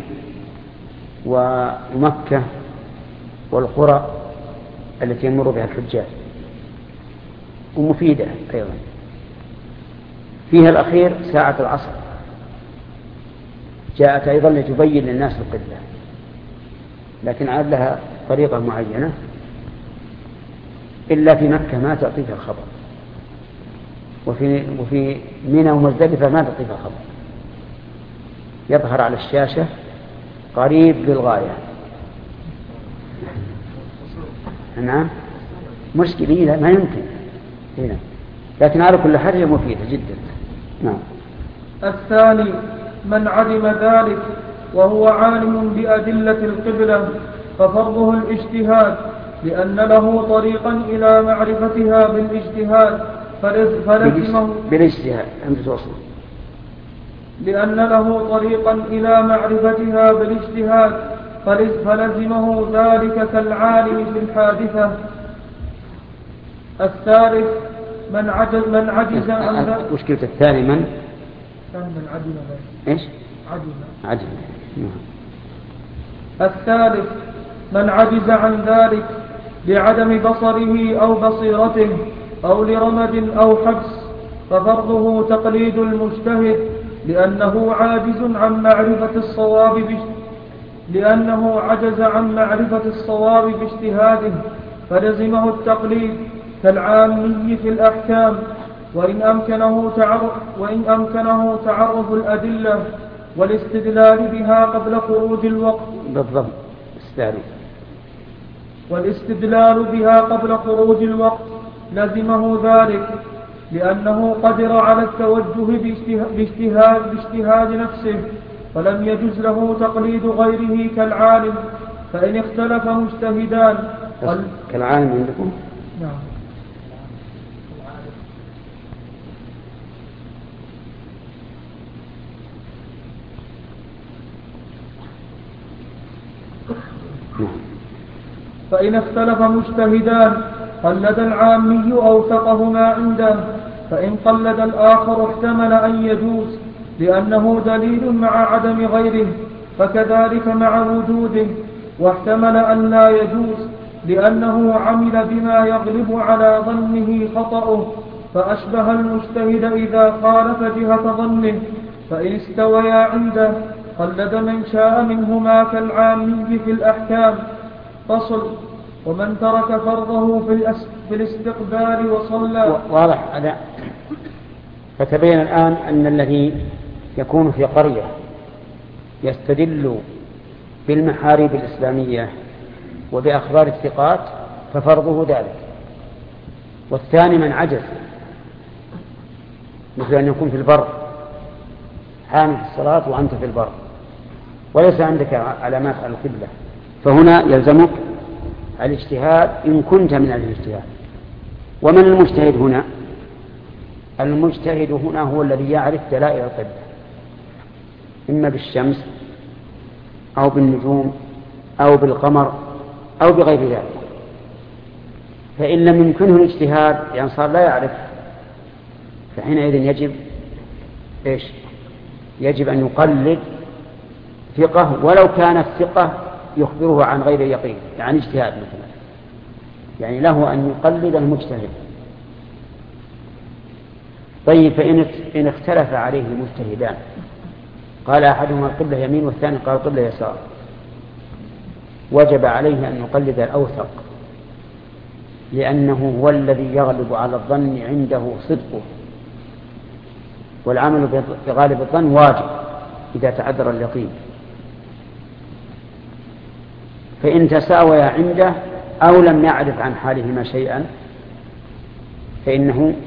ومكة والقرى التي يمر بها الحجاج، ومفيدة أيضا. فيها الأخير ساعة العصر جاءت أيضا لتبين للناس القبلة، لكن عاد لها طريقة معينة، إلا في مكة ما تعطيك الخبر، وفي منى ومزدلفة ما تعطيك الخبر، يظهر على الشاشة قريب للغاية. نعم مشكلة ما يمكن هنا، لكن على كل حال هي مفيدة جدا. نعم. الثاني من عدم ذلك وهو عالم بأدلة القبلة ففرضه الاجتهاد، لأن له طريقا إلى معرفتها بالاجتهاد فلزمه بالاجتهاد. أنت توصل لأن له طريقا إلى معرفتها بالاجتهاد، فلزمه ذلك كالعالم في الحادثة. الثالث من عجز عن ذلك. مشكلة الثاني من عجز. إيش؟ عجز. الثالث من عجز عن ذلك لعدم بصره أو بصيرته أو لرمد أو حبس، ففرضه تقليد المجتهد لأنه عجز عن معرفة الصواب باجتهاده، فلزمه التقليد كالعامي في الأحكام، وإن أمكنه تعرف الأدلة والاستدلال بها قبل خروج الوقت. بالضبط. والاستدلال بها قبل خروج الوقت لزمه ذلك، لأنه قدر على التوجه باجتهاد نفسه، فلم يجز له تقليد غيره كالعالم. فإن اختلف مجتهدان كالعالم عندكم؟ نعم. فإن اختلف مجتهدان قلد العامي أوثقه ما عنده، فإن قلد الآخر احتمل أن يجوز لأنه دليل مع عدم غيره، فكذلك مع وجوده، واحتمل أن لا يجوز لأنه عمل بما يغلب على ظنه خطأه، فأشبه المجتهد إذا خالف جهة ظنه. فإن استويا عنده قلد من شاء منهما كالعامي في الأحكام. فصل. ومن ترك فرضه في الاستقبال وصلى. واضح هذا. فتبين الآن أن الذي يكون في قرية يستدل بالمحاريب الإسلامية وبأخبار الثقات ففرضه ذلك. والثاني من عجز، مثل أن يكون في البر حامل الصلاة وأنت في البر وليس عندك علامات على القبلة، فهنا يلزمك الاجتهاد إن كنت من الاجتهاد. ومن المجتهد هنا؟ المجتهد هنا هو الذي يعرف دلائل القبلة، إما بالشمس أو بالنجوم أو بالقمر أو بغير ذلك. فإن لم يمكنه الاجتهاد يعني صار لا يعرف، فحينئذ يجب أن يقلد ثقة، ولو كان الثقة يخبره عن غير يقين، يعني اجتهاد مثلا، يعني له أن يقلد المجتهد. طيب، فإن اختلف عليه المجتهدان، قال أحدهما القبلة يمين والثاني قال القبلة يسار، وجب عليه أن يقلد الأوثق، لأنه هو الذي يغلب على الظن عنده صدقه، والعمل بغالب الظن واجب إذا تعذر اليقين. فإن تساويا عنده أو لم يعرف عن حالهما شيئا فإنه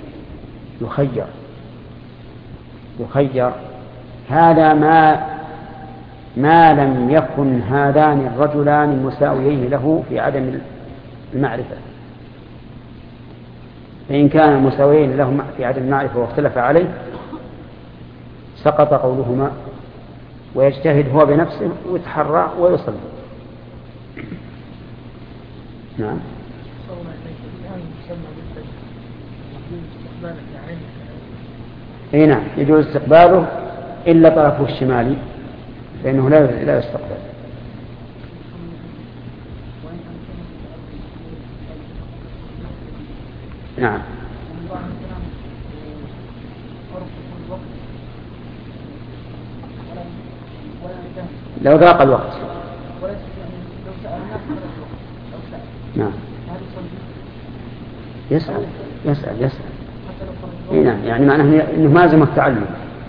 يخير. هذا ما لم يكن هذان الرجلان مساويين له في عدم المعرفة. فإن كان مساويين له في عدم المعرفة واختلف عليه سقط قولهما، ويجتهد هو بنفسه ويتحرى ويصلي. نعم. اي نعم، يجوز استقباله إلا طرفه الشمالي فإنه لا يستقبل. نعم. لو ضاق الوقت. نعم. يسأل. نعم، يعني معناه إنه ما لازم التعلم،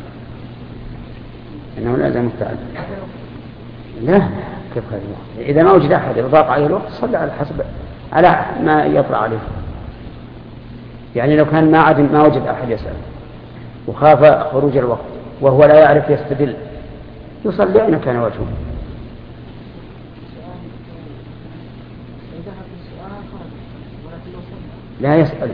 إنه لازم التعلم. لا، كيف هذا الوقت؟ إذا ما وجد أحد ضاق عليه الوقت صلى على ما يطلع عليه. يعني لو كان ما وجد أحد يسأل وخاف خروج الوقت وهو لا يعرف يستدل يصلي أين كان وجهه.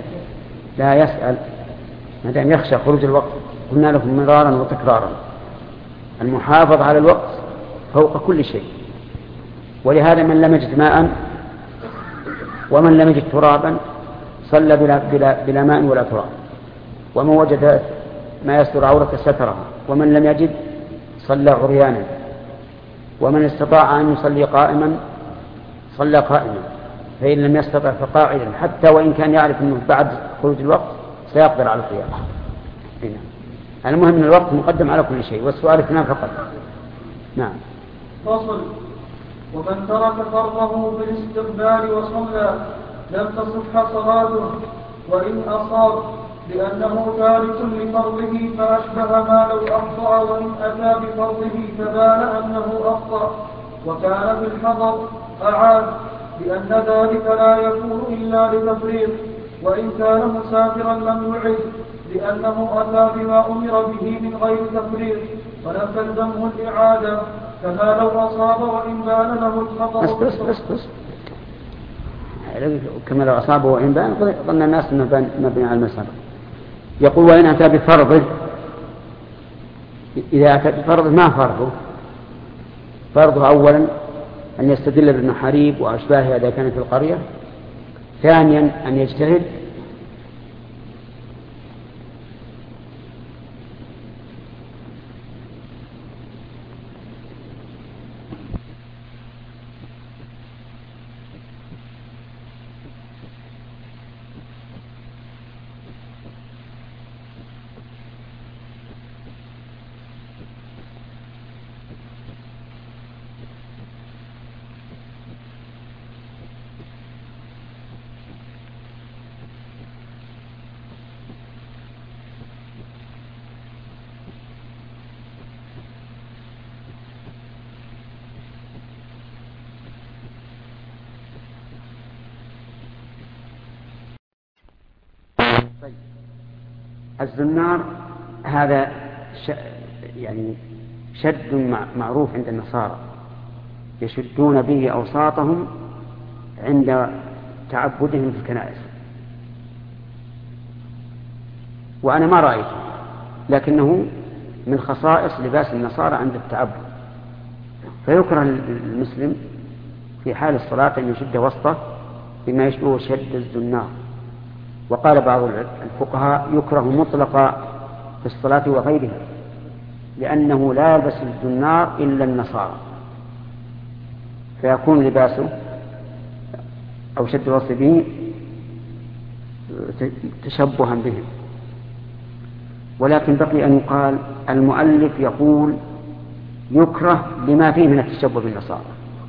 لا يسأل ما دام يخشى خروج الوقت. قلنا لكم مرارا وتكرارا المحافظ على الوقت فوق كل شيء. ولهذا من لم يجد ماء ومن لم يجد ترابا صلى بلا ماء ولا تراب، ومن وجد ما يستر عورة ستره، ومن لم يجد صلى عريانا، ومن استطاع أن يصلي قائما صلى قائما، فإن لم يستطع فقاعدا، حتى وإن كان يعرف أنه بعد خروج الوقت سيقدر على القيام. المهم أن الوقت مقدم على كل شيء، والسؤال اثنان فقط. نعم. فصل. ومن ترك فرضه بالاستقبال وصلى لم تصح صلاته وإن أصاب، لأنه تارك لفرضه فأشبه ما لو أخطأ، وإن أتى بفرضه فبان أنه أخطأ وكان في الحضر أعاد، لأن ذلك لا يكون إلا لتفريط، وإن كان مسافرا لم يعد، لأنه أتى بما أمر به من غير تفريط ولم تلزمه الإعادة، كما لو أصاب وإن بان له الخطأ. بس كما لو أصاب وإن بان ظن الناس أنه مبني على المسألة. يقول وإن أتى بفرضه، إذا أتى بفرضه ما فرضه أولا أن يستدل بالمحاريب وأشباهها إذا كانت في القرية، ثانيا أن يجتهد، الزنار هذا يعني شد معروف عند النصارى، يشدون به أوساطهم عند تعبدهم في الكنائس، وأنا ما رأيته، لكنه من خصائص لباس النصارى عند التعبد. فيكره المسلم في حال الصلاة أن يشد وسطه بما يشبه شد الزنار. وقال بعض الفقهاء يكره مطلقا في الصلاة وغيرها، لأنه لا يلبس الزنار إلا النصارى، فيكون لباسه أو شد الوسط به تشبها بهم. ولكن بقي أن يقال المؤلف يقول يكره لما فيه من التشبه بالنصارى،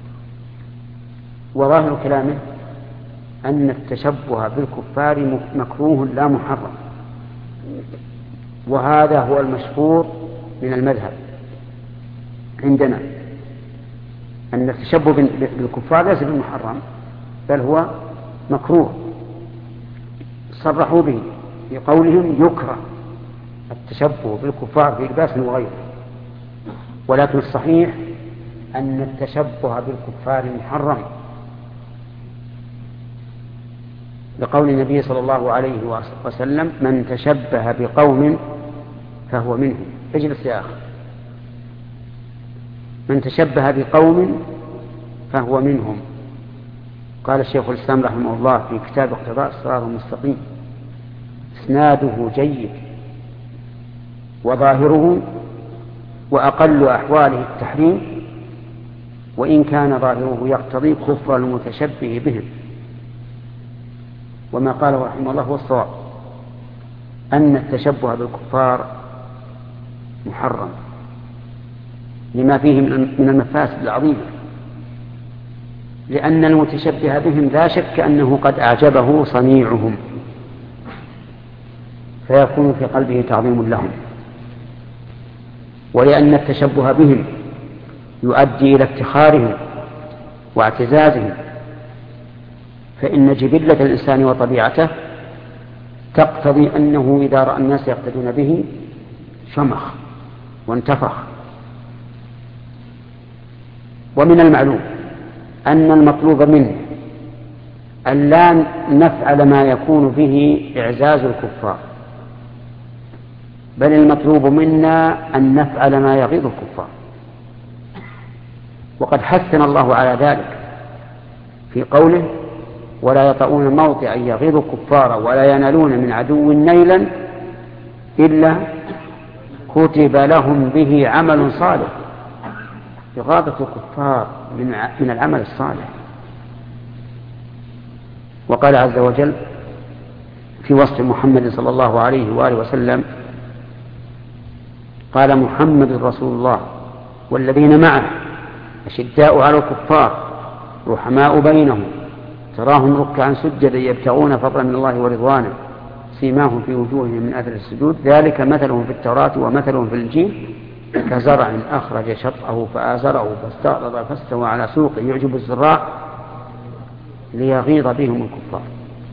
وظاهر كلامه أن التشبه بالكفار مكروه لا محرم، وهذا هو المشهور من المذهب عندنا، أن التشبه بالكفار ليس بالمحرم بل هو مكروه، صرحوا به في قولهم يكره التشبه بالكفار في لباس وغيره. ولكن الصحيح أن التشبه بالكفار محرم، لقول النبي صلى الله عليه وسلم من تشبه بقوم فهو منهم. اجلس يا أخي. من تشبه بقوم فهو منهم. قال الشيخ الإسلام رحمه الله في كتاب اقتضاء الصراط المستقيم اسناده جيد وظاهره وأقل أحواله التحريم، وإن كان ظاهره يقتضي كفر المتشبه بهم. وما قاله رحمه الله هو الصواب، أن التشبه بالكفار محرم لما فيه من المفاسد العظيمة، لأن المتشبه بهم لا شك أنه قد أعجبه صنيعهم، فيكون في قلبه تعظيم لهم، ولأن التشبه بهم يؤدي إلى افتخارهم واعتزازهم، فإن جبلة الإنسان وطبيعته تقتضي أنه إذا رأى الناس يقتدون به شمخ وانتفخ. ومن المعلوم أن المطلوب منه أن لا نفعل ما يكون به إعزاز الكفار، بل المطلوب منا أن نفعل ما يغيظ الكفار. وقد حثنا الله على ذلك في قوله ولا يطؤون موطئا يغيظ الكفار ولا ينالون من عدو نيلا إلا كتب لهم به عمل صالح. إغاظة الكفار من العمل الصالح. وقال عز وجل في وصف محمد صلى الله عليه وآله وسلم قال محمد رسول الله والذين معه أشداء على الكفار رحماء بينهم تراهم ركعا سجدا يبتغون فضلا من الله ورضوانه سيماهم في وجوههم من أثر السجود ذلك مثلهم في التوراة ومثلهم في الإنجيل كزرع أخرج شطأه فآزره فاستغلظ فاستوى على سوقه يعجب الزراع ليغيظ بهم الكفار.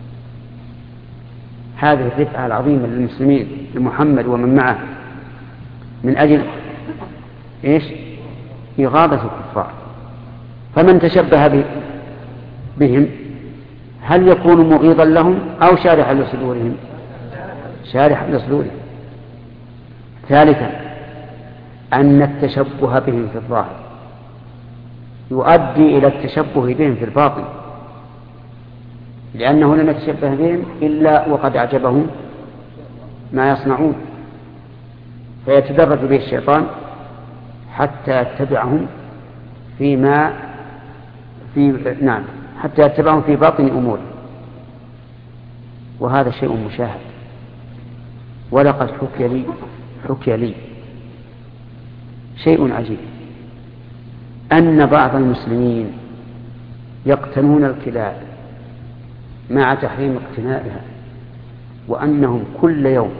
هذه الرفعة العظيمة للمسلمين لمحمد ومن معه من أجل إيش؟ إغاظة الكفار. فمن تشبه بهم هل يكون مغيظا لهم أو شارحا لصدورهم؟ شارحا لصدورهم. ثالثا أن التشبه بهم في الظاهر يؤدي إلى التشبه بهم في الباطن، لأنه لم يتشبه بهم إلا وقد أعجبهم ما يصنعون، فيتدرج به الشيطان حتى يتبعهم حتى يتبعهم في باطن أموره. وهذا شيء مشاهد. ولقد حكي لي شيء عجيب أن بعض المسلمين يقتنون الكلاب مع تحريم اقتنائها، وأنهم كل يوم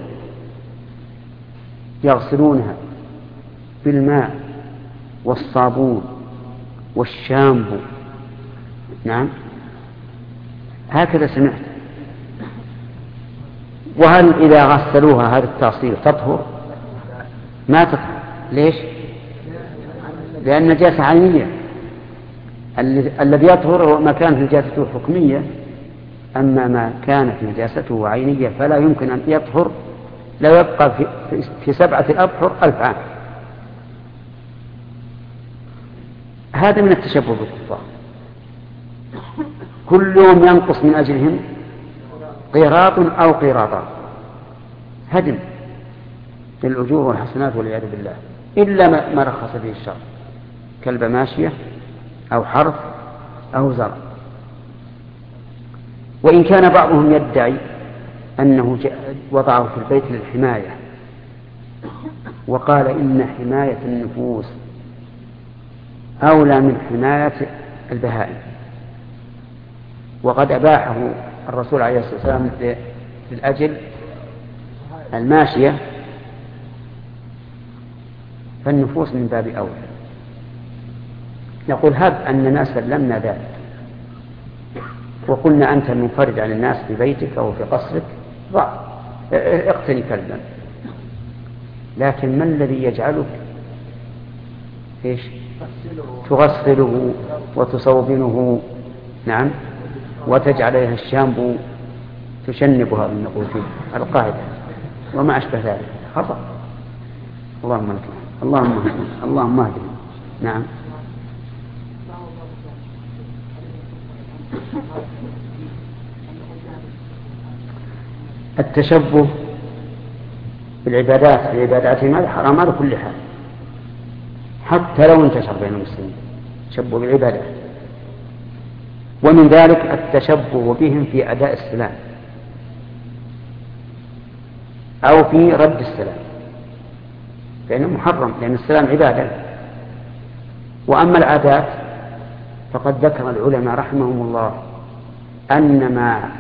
يغسلونها بالماء والصابون والشامبو. نعم هكذا سمعت. وهل إذا غسلوها هذا التغسيل تطهر؟ ما تطهر. ليش؟ لأن نجاسة عينية. الذي يطهر هو ما كانت نجاسته حكمية، أما ما كانت نجاسته عينية فلا يمكن أن يطهر، لا يبقى في 7 أبحر 1000 عام. هذا من التشبه بالكفار. كل يوم ينقص من أجلهم قيراط أو قيراطان، هدم للأجور والحسنات والعياذ بالله، إلا ما رخص به الشرع كلب ماشية أو حرث أو زرع. وإن كان بعضهم يدعي أنه وضعه في البيت للحماية، وقال إن حماية النفوس أولى من حماية البهائم، وقد أباحه الرسول عليه الصلاة والسلام للأجل الماشية، فالنفوس من باب أولى. نقول هب أننا سلمنا ذلك وقلنا أنت المنفرد عن الناس في بيتك أو في قصرك اقتني كلبا، لكن ما الذي يجعلك تغسله وتصوبنه؟ نعم، وتجعل عليها الشامبو تشنبها من نقول فيه القاعدة وما أشبه ذلك. خطأ. اللهم اهدنا. نعم. التشبه بالعبادات بعباداتهم هذا حرام على كل حال، حتى لو انتشر بين المسلمين تشبه بالعبادات. ومن ذلك التشبه بهم في أداء السلام أو في رد السلام، فإنه محرم لأن السلام عبادة. وأما العادات فقد ذكر العلماء رحمهم الله أن ما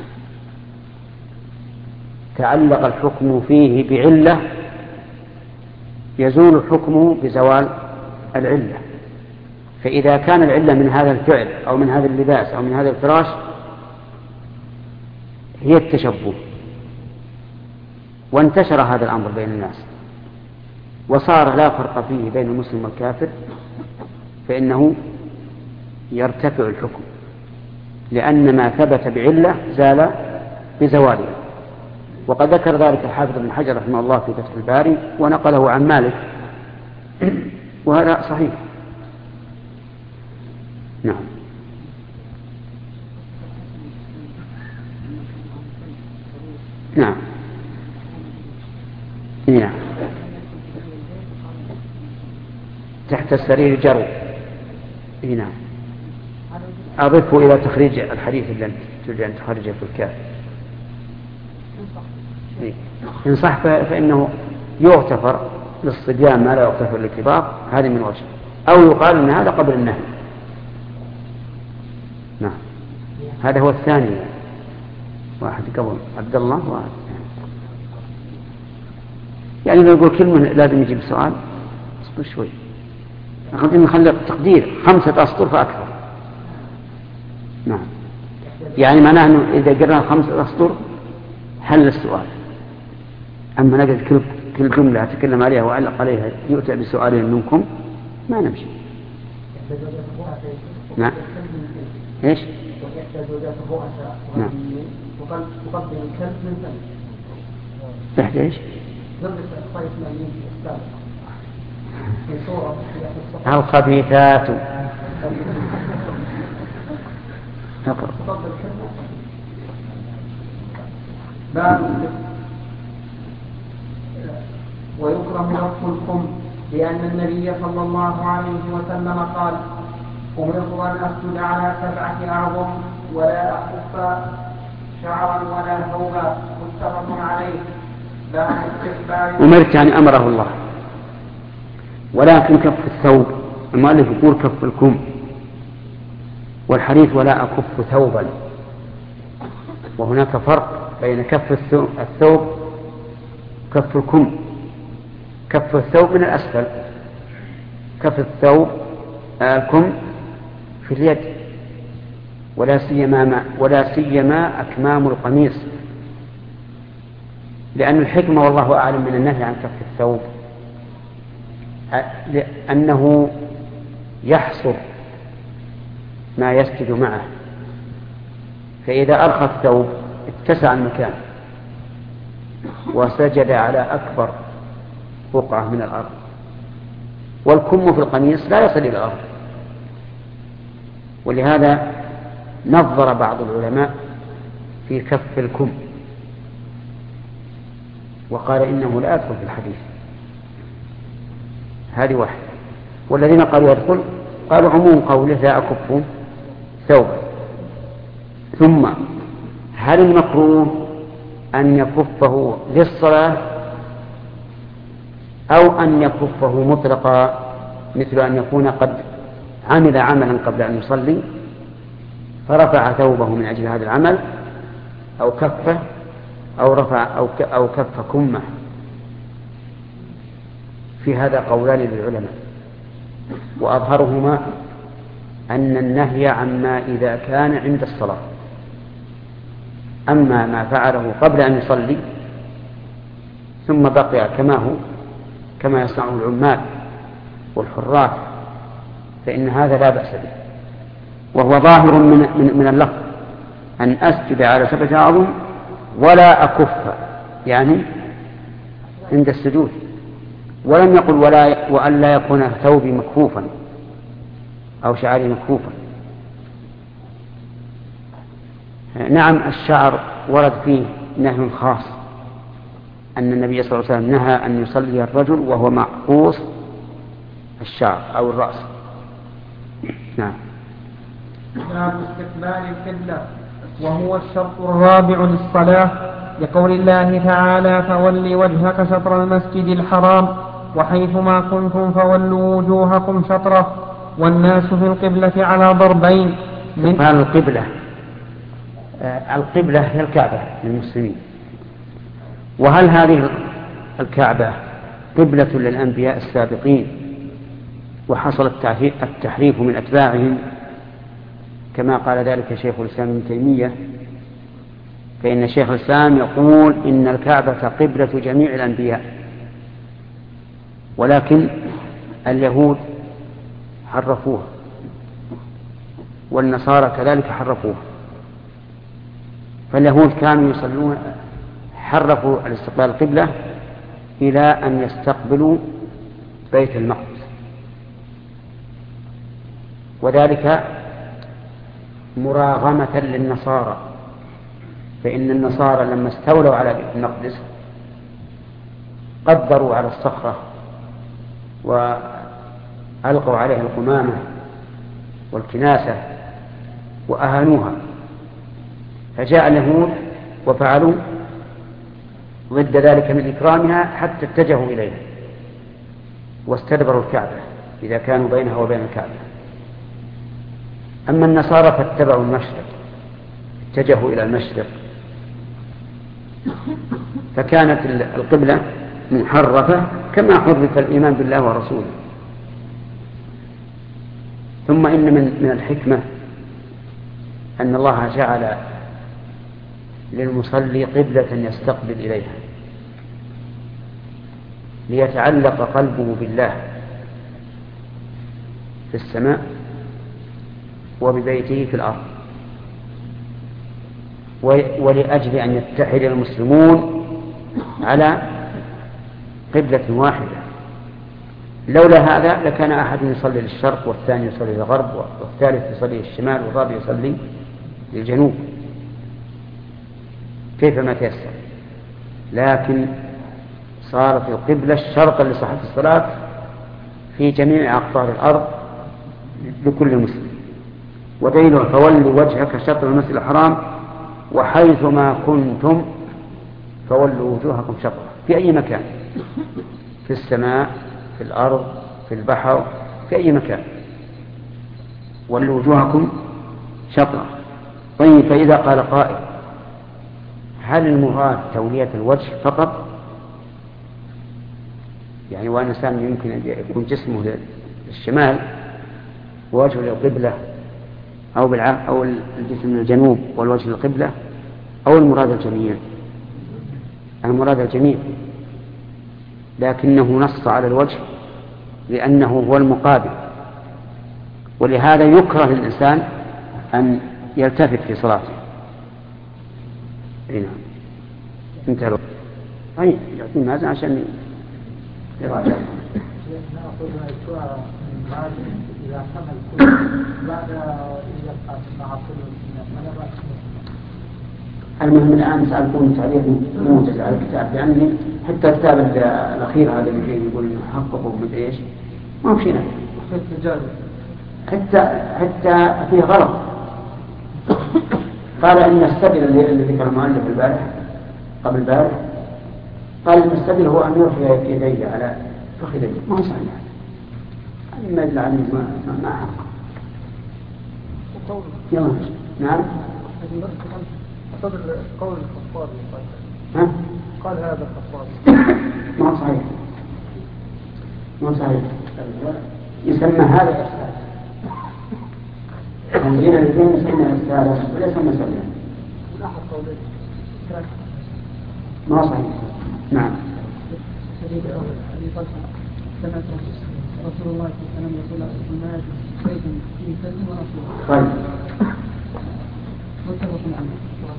تعلق الحكم فيه بعلة يزول حكمه بزوال العلة. فإذا كان العلة من هذا الفعل أو من هذا اللباس أو من هذا الفراش هي التشبه، وانتشر هذا الأمر بين الناس وصار لا فرق فيه بين المسلم والكافر، فإنه يرتفع الحكم، لأن ما ثبت بعلة زال بزوالها. وقد ذكر ذلك الحافظ بن حجر رحمه الله في فتح الباري ونقله عن مالك وهذا صحيح. نعم. نعم. نعم. تحت السرير جرو. نعم. أضفه إلى تخريج الحديث الذي تريد أن تخرجه في الكافي. إن صح فإنه يغتفر للصبيان ما لا يغتفر للكبار، هذه من وجه، أو يقال أن هذا قبل النهي. نعم. هذا هو الثاني، واحد قبل عبد الله واحد. يعني لو يقول كلمة لازم يجيب سؤال، اصبر شوي، نخلي التقدير 5 أسطر فأكثر. نعم. يعني معناه أنه إذا قرنا 5 أسطر حل السؤال. أما نجد كل جملة أتكلم عليها وأعلق عليها يؤتى بسؤالين منكم ما نمشي. نعم. إيش؟ نعم. تحت إيش؟ الخبيثات. ويكره رفع الخم لأن النبي صلى الله عليه وسلم قال: أمرت أن أسجد على 7 أعظم ولا أخف شعرا ولا ثوبا. متفق عليه. أمرت يعني أمره الله، ولكن كف الثوب، المؤلف يقول كف الكم، والحديث ولا أكف ثوبا، وهناك فرق بين كف الثوب كف الكم. كف الثوب من الأسفل، كف الثوب الكم في اليد، ولا سيما أكمام القميص، لأن الحكمة والله أعلم من النهي عن كف الثوب لأنه يحصر ما يسجد معه، فإذا أرخى الثوب اتسع المكان وسجد على أكبر بقعة من الأرض، والكم في القميص لا يصل إلى الأرض. ولهذا نظر بعض العلماء في كف الكم وقال إنه لا يدخل في الحديث. هذه واحدة. والذين قالوا يدخل قالوا عموم قوله لا أكف ثوبا. ثم هل المكروه أن يكفه للصلاة أو أن يكفه مطلقا، مثل أن يكون قد عمل عملا قبل أن يصلي فرفع ثوبه من أجل هذا العمل، أو كفه أو رفع أو كف كمه؟ في هذا قولان للعلماء، وأظهرهما أن النهي عما إذا كان عند الصلاة. أما ما فعله قبل أن يصلي ثم بقي كما هو كما يصنع العمال والحراث فإن هذا لا بأس به، وهو ظاهر من اللفظ أن أسجد على 7 أعظم ولا أكف، يعني عند السجود، ولم يقل وأن لا يكون ثوبي مكفوفا أو شعري مكفوفا. نعم الشعر ورد فيه نهي خاص، أن النبي صلى الله عليه وسلم نهى أن يصلي الرجل وهو معقوص الشعر أو الرأس. نعم. باب استقبال القبلة وهو الشرط الرابع للصلاة، لقول الله تعالى: فول وجهك شطر المسجد الحرام وحيثما كنتم فولوا وجوهكم شطره. والناس في القبلة على ضربين. من القبلة هي الكعبة للمسلمين، وهل هذه الكعبة قبلة للأنبياء السابقين وحصل التحريف من أتباعهم كما قال ذلك شيخ الإسلام ابن تيمية؟ فإن شيخ الإسلام يقول إن الكعبة قبلة جميع الأنبياء، ولكن اليهود حرفوها والنصارى كذلك حرفوها. فاليهود كانوا يصلون حرفوا الاستقبال القبلة إلى أن يستقبلوا بيت المقدس، وذلك مراغمة للنصارى، فإن النصارى لما استولوا على بيت المقدس قدروا على الصخرة وألقوا عليها القمامة والكناسة وأهانوها، فجاء اليهود وفعلوا ضد ذلك من إكرامها حتى اتجهوا إليها واستدبروا الكعبة إذا كانوا بينها وبين الكعبة. أما النصارى فاتبعوا المشرق، اتجهوا إلى المشرق، فكانت القبلة محرفة كما حرف الإيمان بالله ورسوله. ثم إن من الحكمة أن الله جعل للمصلي قبلة يستقبل إليها ليتعلق قلبه بالله في السماء وببيته في الأرض، ولأجل أن يتحد المسلمون على قبلة واحدة. لولا هذا لكان أحد يصلي للشرق والثاني يصلي للغرب والثالث يصلي للشمال والرابع يصلي للجنوب كيفما تيسر، لكن صارت القبلة الشرق لصحة الصلاة في جميع أقطار الأرض لكل مسلم. ودليل فولوا وجهك شطر المسجد الحرام وحيثما كنتم فولوا وجوهكم شطره، في أي مكان، في السماء، في الأرض، في البحر، في أي مكان ولوا وجوهكم شطره. طيب، فإذا قال قائل هل المراد تولية الوجه فقط؟ يعني وإنسان يمكن أن يكون جسمه للشمال ووجهه للقبلة، أو الجسم للجنوب والوجه للقبلة، أو المراد الجميع؟ المراد الجميع، لكنه نص على الوجه لأنه هو المقابل، ولهذا يكره للإنسان أن يلتفت في صلاته. نعم، انتهى الوقت. طيب يعطينا ماذا عشان يراجع. المهم الآن سألكم تعليق موجز على الكتاب، لأني حتى الكتاب الأخير هذا اللي يقول حققوا من إيش ما في شيء، حتى فيه غلط. قال إن السبيل اللي ذكر المؤلف قبل البارح، قال إن السبيل هو أن يرفع يديه على فخذيه، ما هو صحيح، ما يدل عليه ما حق. يلا نعم. قول الخطابي قال هذا الخطابي ما صحيح، ما صحيح. يسمى هذا إرسال، عندنا الاثنين يسمى إرسال ولا يسمى سلم. ما صحيح. نعم. سمعت رسول الله صلى الله عليه وسلم يقول الماء بيتا فيه سلم ورسول. طيب. متفق عنه.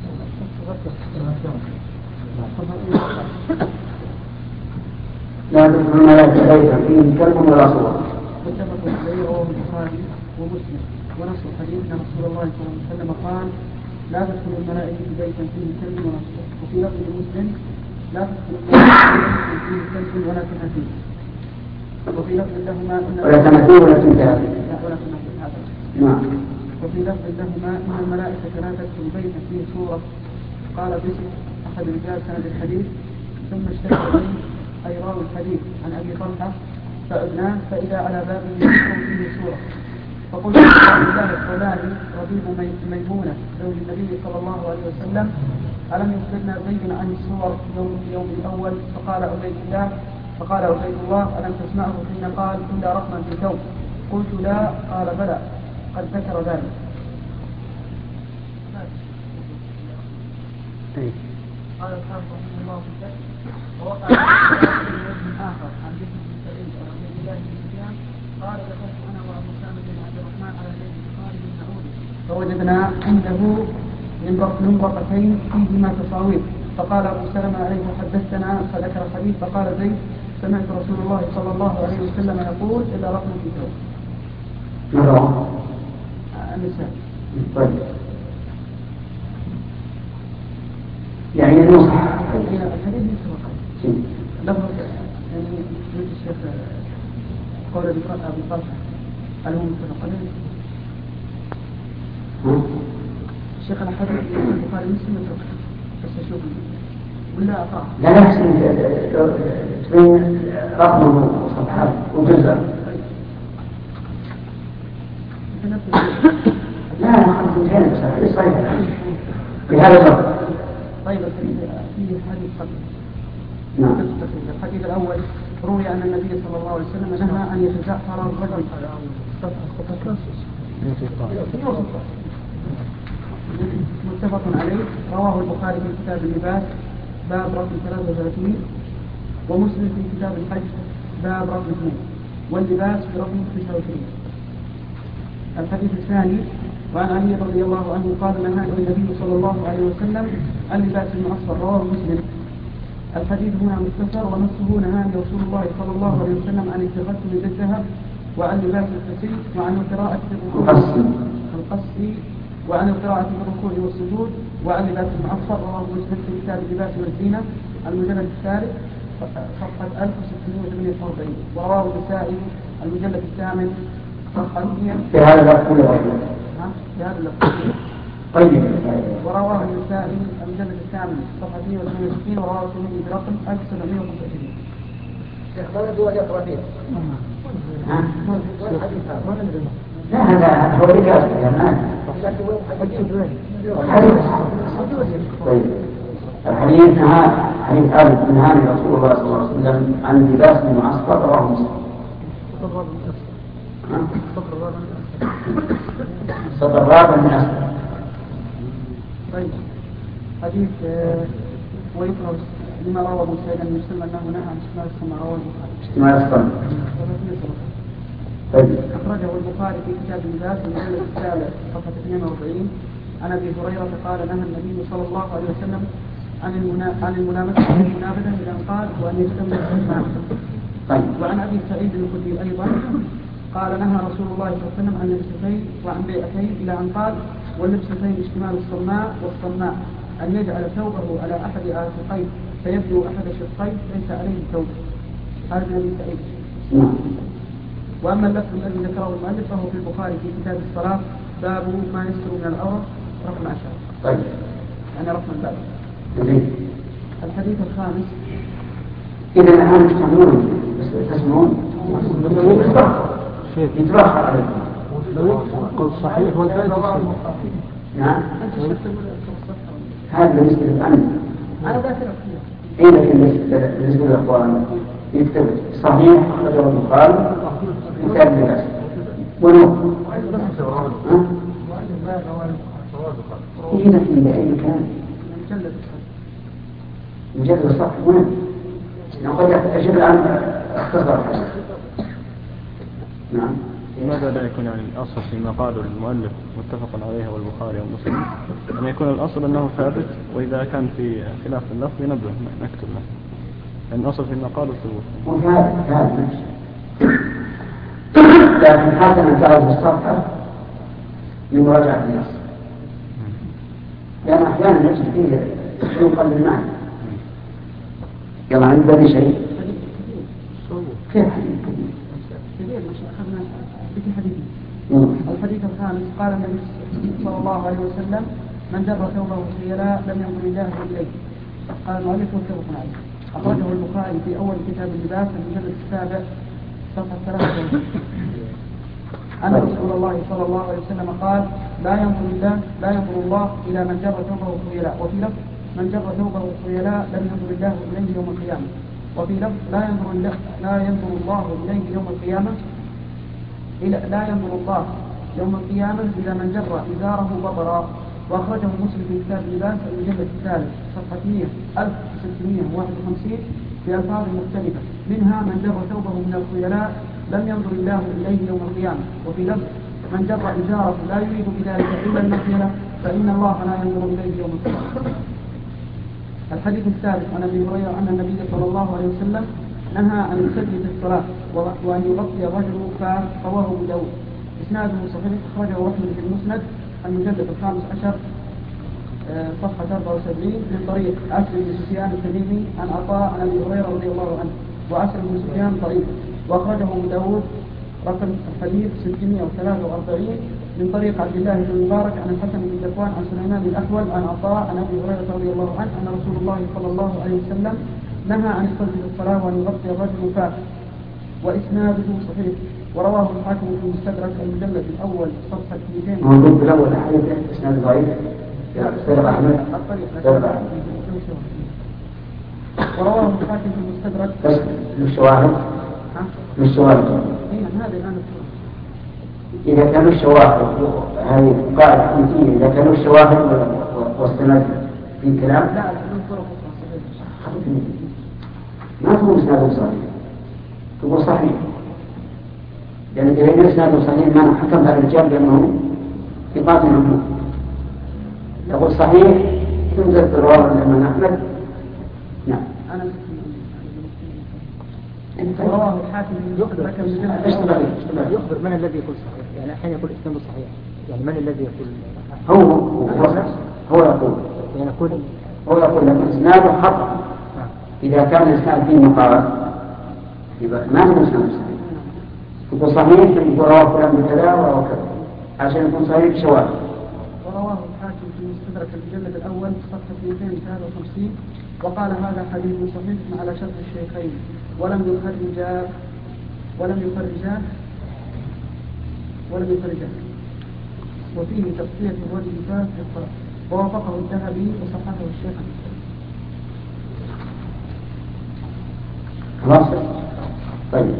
لا تدخل الملائكة بيتا فيه كلب ولا صورة. متفق عليه رواه البخاري ومسلم. ونص الحديث أن رسول الله صلى الله عليه وسلم قال لا تدخل الملائكة بيتا فيه كلب ولا صورة. وفي لفظ مسلم لا تدخل الملائكة فيه كلب ولا تماثيل. وفي لفظ لهما ولا تماثيل ولا تمثال. نعم. وفي لفظ لهما إن الملائكة لا تدخل بيتا فيه صورة. قال بسم أحد رجال سند الحديث ثم اشتغل به أي راوي الحديث عن أبي طلحة فأبناه فإذا على باب يذكر فيه صورة. فقلت عبد الله الفلاني ربيب ميمونة زوج النبي صلى الله عليه وسلم ألم يخبرنا زيد عن الصور يوم الأول؟ فقال عبيد الله ألم تسمعه حين قال إلا رحمة في الكون؟ قلت لا. قال بلى قد ذكر ذلك. قال الحافظ رحمه الله في الفتح ووقع من آخر عن جسم بن سعيد وعبد الله بن سفيان قال دخلت أنا وأبو سامة بن عبد الرحمن على زيد بن خالد بن نعود فوجدنا عنده منبرتين فيهما تصاوير فقال أبو سلمة عليه حدثنا فذكر الحديث فقال زيد سمعت رسول الله صلى الله عليه وسلم يقول إلا رقم في ثوب. مرة النساء. طيب يعني النصح الحديث يسوى لفظ يعني مثل الشيخ قول أبي طلحة هل هو متفق عليه؟ الشيخ الحديث البخاري مسلم يترك بس أشوف ولا أطاع لا يحسن تبين رقم وصفحات وجزء لا خمس مئتين بس صحيح بهذا الرقم. طيب في حديث قبل نعم. الحديث الأول روي أن النبي صلى الله عليه وسلم نهى أن يتزعفر الرجل متفق عليه رواه البخاري في كتاب اللباس باب رقم 33 ومسلم في كتاب الحج باب رقم 2 واللباس في رقم 29. الحديث الثاني وعن علي رضي الله عنه قال نهى النبي صلى الله عليه وسلم عن لباس المعصفر رواه مسلم. الحديث هنا مختصر ونصه نهى رسول الله صلى الله عليه وسلم عن التختم بالذهب وعن لباس القصي وعن القراءة القصي وعن القراءة في الركوع والسجود وعن لباس المعصفر رواه مسلم في كتاب اللباس والزينة المجلد الثالث صفحة 1648 ورواه النسائي المجلد الثامن صفحة 100 في هذا اللفظ في هذا اللفظ. طيب ورواه النسائي المجلد الثامن صفحة 168 ورواه الترمذي برقم 1725. شيخ ما ندوى يقرأ فيه. لا هذا هو رجال طيب الحديث حديث ثابت نهى رسول الله صلى الله عليه وسلم عن لباس المعصفر رواه مسلم. السطر الرابع من أسفل. طيب حديث ويكره لما روى ابو سعيد بن مسلم انه نهى عن اشتمال الصماء رواه البخاري. اشتمال الصماء. طيب. اخرجه البخاري في كتاب اللباس المجلد الثالث صفحه 42 عن ابي هريره قال نهى النبي صلى الله عليه وسلم عن الملامسه والمنابذه اذا قال وان يشتمل الصماء. طيب. وعن ابي سعيد الخدري ايضا قال نهى رسول الله صلى الله عليه وسلم عن لبستين وعن بيعتين الى ان قال واللبستين اشتمال الصماء والصماء ان يجعل ثوبه على احد عاتقيه فيبدو احد شقيه ليس عليه ثوب. هذا ابي سعيد. واما اللفظ الذي ذكره المؤلف فهو في البخاري في كتاب الصلاه باب ما يستر من العوره رقم 10. طيب. يعني رقم الباب. الحديث الخامس. اذا الان تسمعون بس تسمعون يتراخى عليكم. قل صحيح والفائدة نعم. هذا بالنسبة للأمن. أنا ذاكر إيه لكن بالنسبة للأخوان يكتب صحيح أخرجه البخاري كتاب اللباس ونور. إيه لكن بأي مكان مجلد الصح وين؟ نقول أجل الآن اختصر الحديث. نعم. لماذا لا يكون يعني الأصل فيما قاله المؤلف متفق عليه والبخاري ومسلم أن يكون الأصل أنه ثابت وإذا كان في خلاف اللفظ نبه نكتب له لأن الأصل فيما قاله ثبوت. وهذا لكن حتى من تعرض الصفحة لمراجعة النص لأن أحيانا نجد فيه شيء يقل المعنى. يلا عندنا شيء كيف الحديث الخامس قال النبي صلى الله عليه وسلم من جر ثوبه خيلاء لم ينظر الله اليه. قال المؤلف متفق عليه. اخرجه البخاري في اول كتاب اللباس المجلد السابع صفحه 3 أن رسول الله صلى الله عليه وسلم قال لا ينظر الله الى من جر ثوبه خيلاء وفي لفظ من جر ثوبه خيلاء لم ينظر الله اليه يوم القيامه وفي لفظ لا ينظر الله اليه يوم القيامه لا ينظر الله يوم القيامة إلى من جر إزاره بطرا. وأخرجه مسلم في كتاب اللباس المجلد الثالث صفحة 1651 بألفاظ مختلفة منها من جر ثوبه من الخيلاء لم ينظر الله إليه يوم القيامة وفي لفظ من جر إزاره لا يريد بذلك إلا المخيلة فإن الله لا ينظر إليه يوم القيامة. الحديث الثالث عن ابي هريره ان النبي صلى الله عليه وسلم نهى عن السجد في الصلاه وان يغطي الرجل فاه، رواه ابو داود. اسناده صحيح، اخرجه احمد في المسند المجلد 15 صفحه 74 من طريق عسر بن سفيان التميمي عن عطاء عن ابي هريره رضي الله عنه، وعسر بن سفيان ضعيف، واخرجه ابو داود رقم الحديث 643 من طريق عبد الله بن المبارك عن الحسن بن ذكوان عن سليمان الاحول عن عطاء عن ابي هريره رضي الله عنه ان رسول الله صلى الله عليه وسلم نهى عن الصلاه في الصلاه وان يغطي الرجل فاه، واسناده صحيح، ورواه الحاكم في المستدرك المجلد الاول صفحه 200. موجود في الاول حديث اسناد ضعيف. ورواه الحاكم في المستدرك. بس للشواهد. للشواهد. هذا الان إذا كانوا الشواهد هذه قاعدة حديثية، إذا كانوا الشواهد والسند في كلام لا ما تقول إسناده صحيح، تقول صحيح، لأن إذا كان إسناده صحيح ما حكم على الرجال بأنه ثقات عنه. تقول صحيح تنزل بالرواه الإمام أحمد. نعم. رواه الحاكم يخبر من الذي يقول صحيح، يعني أحيانا يقول إسناده صحيح، يعني من الذي يقول هو يقول لكن إسناده خطأ. إذا كان الإسناد فيه مقال يبقى ما هو إسناده صحيح. يقول صحيح يقول رواه فلان بكذا ورواه كذا عشان يكون صحيح بشواهد. ورواه الحاكم في مستدرك المجلد الأول صفحة 253 وقال هذا حديث صحيح على شرط الشيخين ولم يخرجاه وفيه تغطية الوجه فاه في الصلاة، ووافقه الذهبي وصححه الشيخ. خلاص. طيب.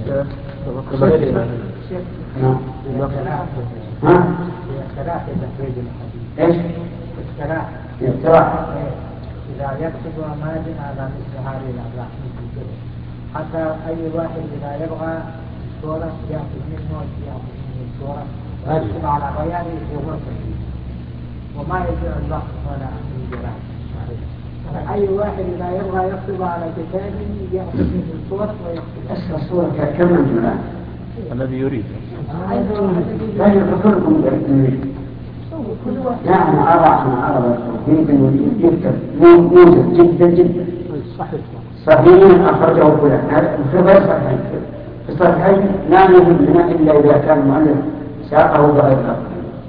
ايش؟ اختراع. إذا يكتب ماجن على مثل هذه الأبراح حتى أي واحد إذا يبغى الصورة يأخذ منه الصورة ويكتب على غياره في غرفة وما يجوع الوقت ولا الجراح. أي واحد إذا يبغى يكتب على كتابه يأخذ منه الصورة ويكتب. الصورة كم الآن؟ الذي يريد. لا يفكركم بالتنوير. لا أنا أرى يريد أن يكتب موجود جدا جدا صحيح أخرجه فلان. هذا غير صحيح. الصحيح لا يهمنا إلا إذا كان المؤلف ساقه بغير الأرض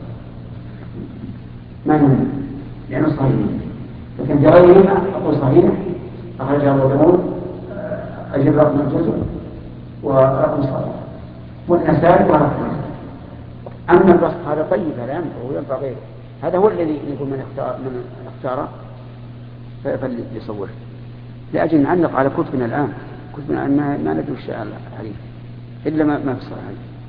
ما يهم لأنه صحيح، لكن بغيره أقول صحيح أخرجه أبو داود أجل رقم الجزء ورقم صحيح والنسائي ورقم. أما البسط هذا طيب هذا ينفع وينفع غيره. هذا هو الذي يقول من اختاره فليصوره لأجل نعلق على كتبنا الآن. كتبنا الآن ما ندري الشيء الحديث إلا ما في الصحيح.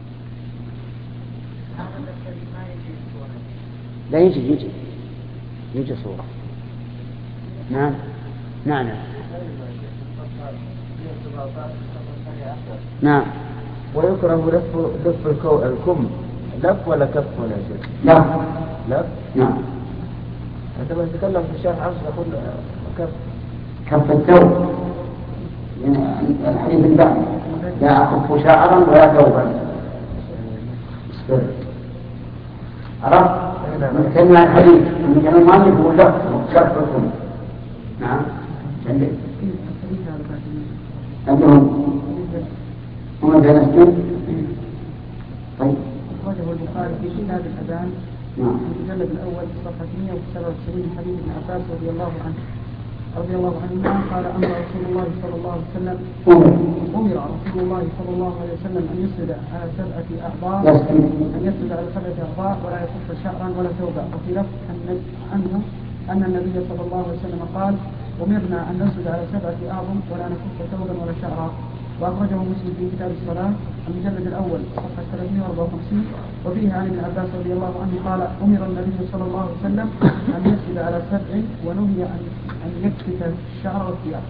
لا يجي صورة. نعم. ويكره لف الكم. لف ولا كف ولا شيء؟ لف. نعم. عندما نتكلم في شرح عمس نقول كف الثوب الحديث البعض لا أكف شعرا ولا ثوبا. عرفت؟ نتكلم عن الحديث من المؤلف هو لف كف الكم. نعم. عندهم هم جلسين. طيب. أخرجه البخاري في كتاب الأذان المجلد الأول صفحة 197 حديث ابن عباس رضي الله عنهما قال أمر رسول الله صلى الله عليه وسلم أن يسجد على 7 أعضاء ولا يكف شعرا ولا ثوبا. وفي لفظ أن النبي صلى الله عليه وسلم قال أمرنا أن نسجد على 7 أعظم ولا نكف ثوبا ولا شعرا. وأخرجه مسلم في كتاب الصلاة المجلد الأول صفحة 354 وفيه عن ابن عباس رضي الله عنه قال أمر النبي صلى الله عليه وسلم أن يسجد على 7 ونهي أن يكفت الشعر والثياب.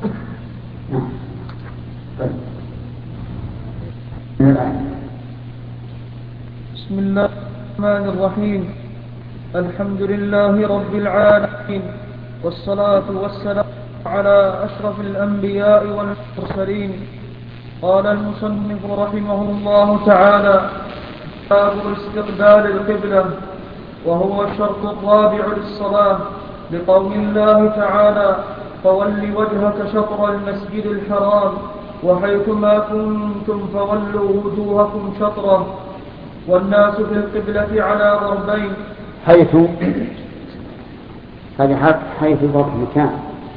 بسم الله الرحمن الرحيم. الحمد لله رب العالمين والصلاة والسلام على أشرف الأنبياء والمرسلين. قال المصنف رحمه الله تعالى: باب استقبال القبلة، وهو الشرط الرابع للصلاة، لقول الله تعالى: فول وجهك شطر المسجد الحرام وحيثما كنتم فولوا وجوهكم شطره. والناس في القبلة على ضربين. حيث هذه حيث ضرب مكان،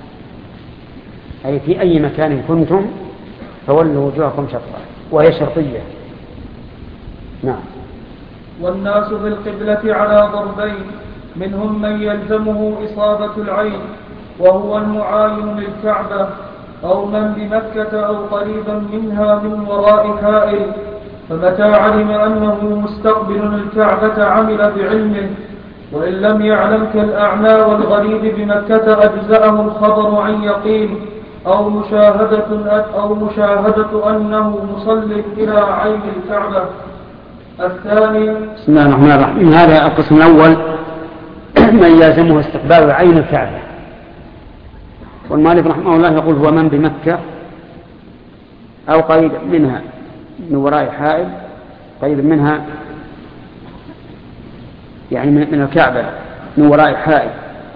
أي في أي مكان كنتم فولوا وجوهكم شطره، وهي شرطية. نعم. والناس في القبلة على ضربين، منهم من يلزمه إصابة العين وهو المعاين للكعبة، أو من بمكة أو قريبا منها من وراء حائل، فمتى علم أنه مستقبل الكعبة عمل بعلمه، وإن لم يعلم كالأعمى والغريب بمكة أجزأه الخبر عن يقين أو مشاهدة أنه مصل إلى عين الكعبة. الثاني: بسم الله الرحمن الرحيم. هذا القسم الأول من يلزمه استقبال عين الكعبة. والمؤلف رحمه الله يقول: هو من بمكة أو قريب منها من وراء حائل، قريب منها يعني من الكعبة من وراء حائل.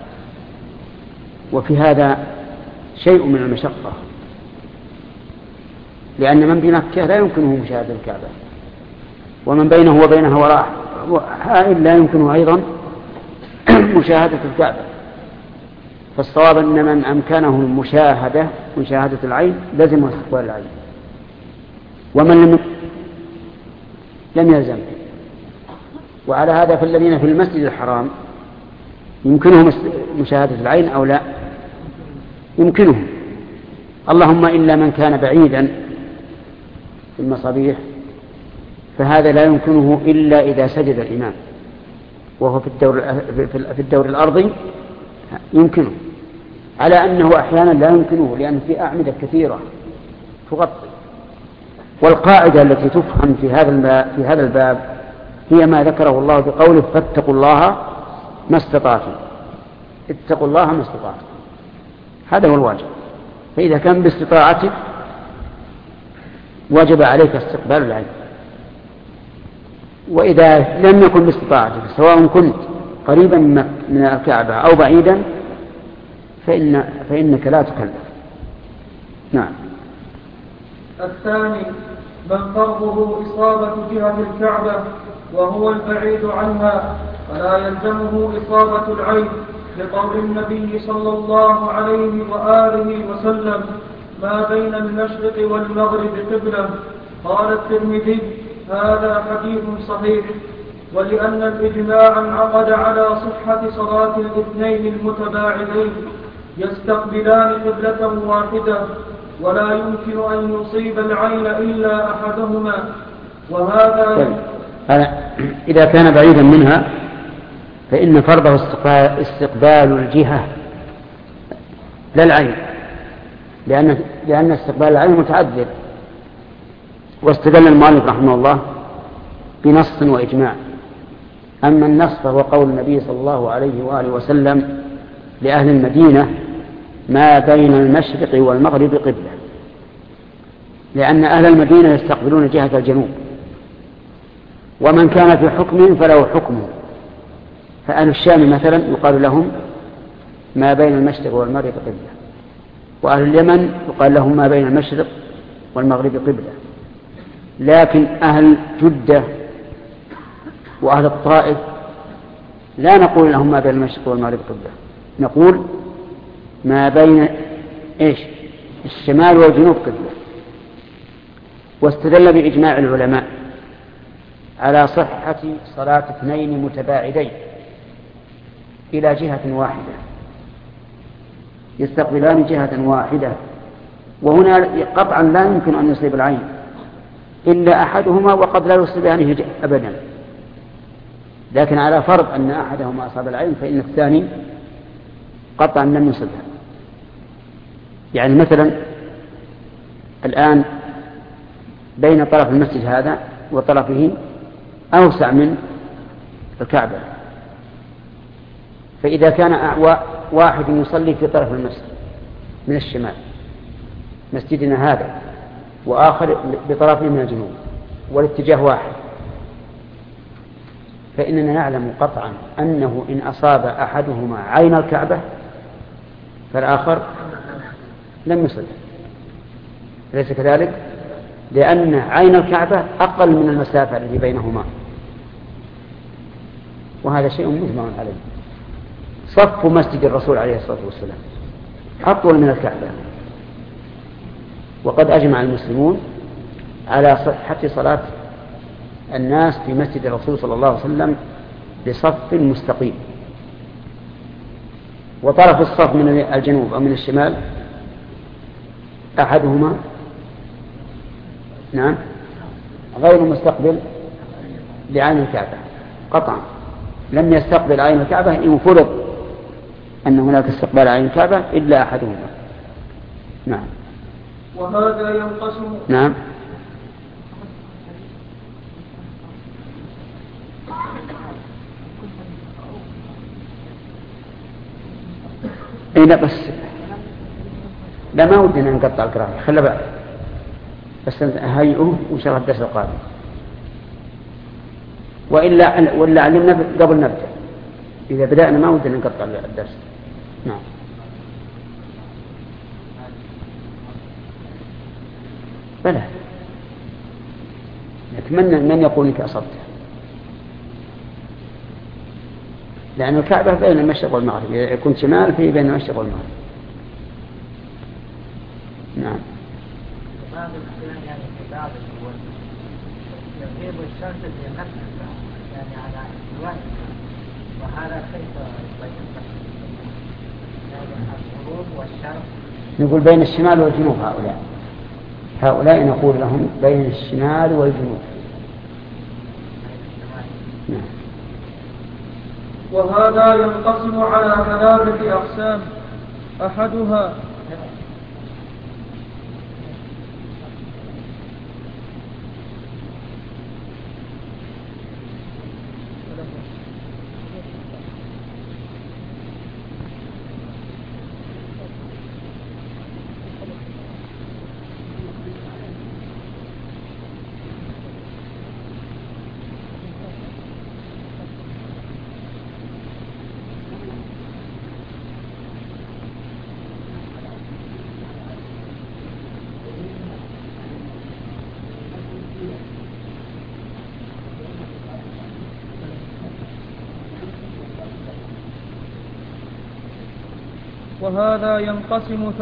وفي هذا شيء من المشقة، لأن من بمكة لا يمكنه مشاهدة الكعبة، ومن بينه وبينها وراء حائل لا يمكنه أيضا مشاهدة الكعبة. فالصواب أن من أمكنه مشاهدة العين لازم استقبال العين، ومن لم يلزم. وعلى هذا فالذين في المسجد الحرام يمكنهم مشاهدة العين أو لا؟ يمكنهم، اللهم إلا من كان بعيدا في فهذا لا يمكنه إلا إذا سجد الإمام، وهو في الدور الأرضي يمكنه، على أنه أحيانا لا يمكنه لأن في أعمدة كثيرة تغطي. والقاعدة التي تفهم في هذا الباب هي ما ذكره الله بقوله: فاتقوا الله ما استطعتم. اتقوا الله ما استطعتم، هذا هو الواجب. فإذا كان باستطاعتك وجب عليك استقبال العين، وإذا لم يكن باستطاعتك سواء كنت قريبا من الكعبة أو بعيدا فإنك لا تكلف. نعم. الثاني: من فرضه إصابة جهة الكعبة وهو البعيد عنها فلا يلزمه إصابة العين، لقول النبي صلى الله عليه وآله وسلم: ما بين المشرق والمغرب قبلة. قال الترمذي: هذا حديث صحيح. ولأن الإجماع انعقد على صحة صلاة الاثنين المتباعدين يستقبلان قبلة واحدة، ولا يمكن أن يصيب العين إلا أحدهما. وهذا إذا كان بعيدا منها فإن فرضه استقبال الجهة لا العين، لأن استقبال العين متعذر. واستدل المؤلف رحمه الله بنص وإجماع. أما النص فهو قول النبي صلى الله عليه وآله وسلم لأهل المدينة: ما بين المشرق والمغرب قبلة، لأن أهل المدينة يستقبلون جهة الجنوب، ومن كان في حكم فله حكمه. فأهل الشام مثلا يقال لهم ما بين المشرق والمغرب قبلة، وأهل اليمن يقال لهم ما بين المشرق والمغرب قبلة. لكن أهل جدة وأهل الطائف لا نقول لهم ما بين المشرق والمغرب قبلة، نقول ما بين الشمال والجنوب قبلة. واستدل بإجماع العلماء على صحة صلاة اثنين متباعدين إلى جهة واحدة، يستقبلان جهة واحدة، وهنا قطعا لا يمكن أن يصيب العين إلا أحدهما، وقد لا يصيبانه أبدا. لكن على فرض أن أحدهما أصاب العين فإن الثاني قطعا لم يصبها. يعني مثلا الآن بين طرف المسجد هذا وطرفه أوسع من الكعبة، فإذا كان واحد يصلي في طرف المسجد من الشمال، مسجدنا هذا، وآخر بطرفه من الجنوب، والاتجاه واحد، فإننا نعلم قطعا أنه إن أصاب أحدهما عين الكعبة فالآخر لم يصب، ليس كذلك؟ لأن عين الكعبة أقل من المسافة التي بينهما، وهذا شيء مجمع عليه. صف مسجد الرسول عليه الصلاة والسلام أطول من الكعبة، وقد أجمع المسلمون على صحة صلاة الناس في مسجد الرسول صلى الله عليه وسلم بصف مستقيم، وطرف الصف من الجنوب أو من الشمال أحدهما غير مستقبل لعين الكعبة قطعا، لم يستقبل عين الكعبة إن فرض أن هناك استقبال عين الكعبة إلا أحدهما. نعم. وهذا ينقسم. نعم. إيه لا بس لا، ما ودنا نقطع القراءة، خلى بعد بس هيئه وإن شاء الله الدرس القادم، ولا علمنا قبل نبدأ، إذا بدأنا ما ودنا نقطع الدرس. نعم. بلى، نتمنى من يقول إنك أصبت، لأن الكعبة بين المشرق والمغرب، إذا كنت شمال في بين المشرق والمغرب. نعم. يغيب الشمس في نفس يعني على الوقت، وهذا كيف يعني الغروب والشرق؟ نقول بين الشمال والجنوب. هؤلاء نقول لهم بين الشمال والجنوب. نعم. وهذا ينقسم على 3 أقسام، أحدها وهذا ينقسم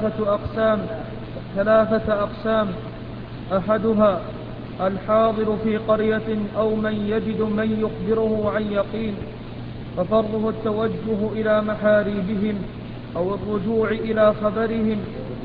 3 أقسام، أحدها الحاضر في قرية أو من يجد من يخبره عن يقين، ففرضه التوجه إلى محاريبهم أو الرجوع إلى خبرهم،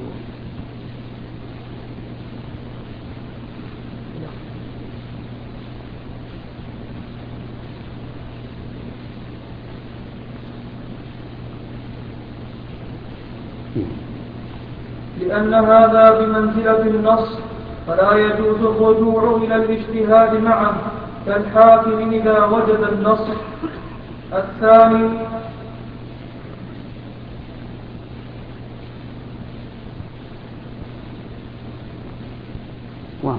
لأن هذا بمنزلة النص، فلا يجوز الرجوع إلى الاجتهاد معه كالحاكم إذا وجد النص. الثاني واضح.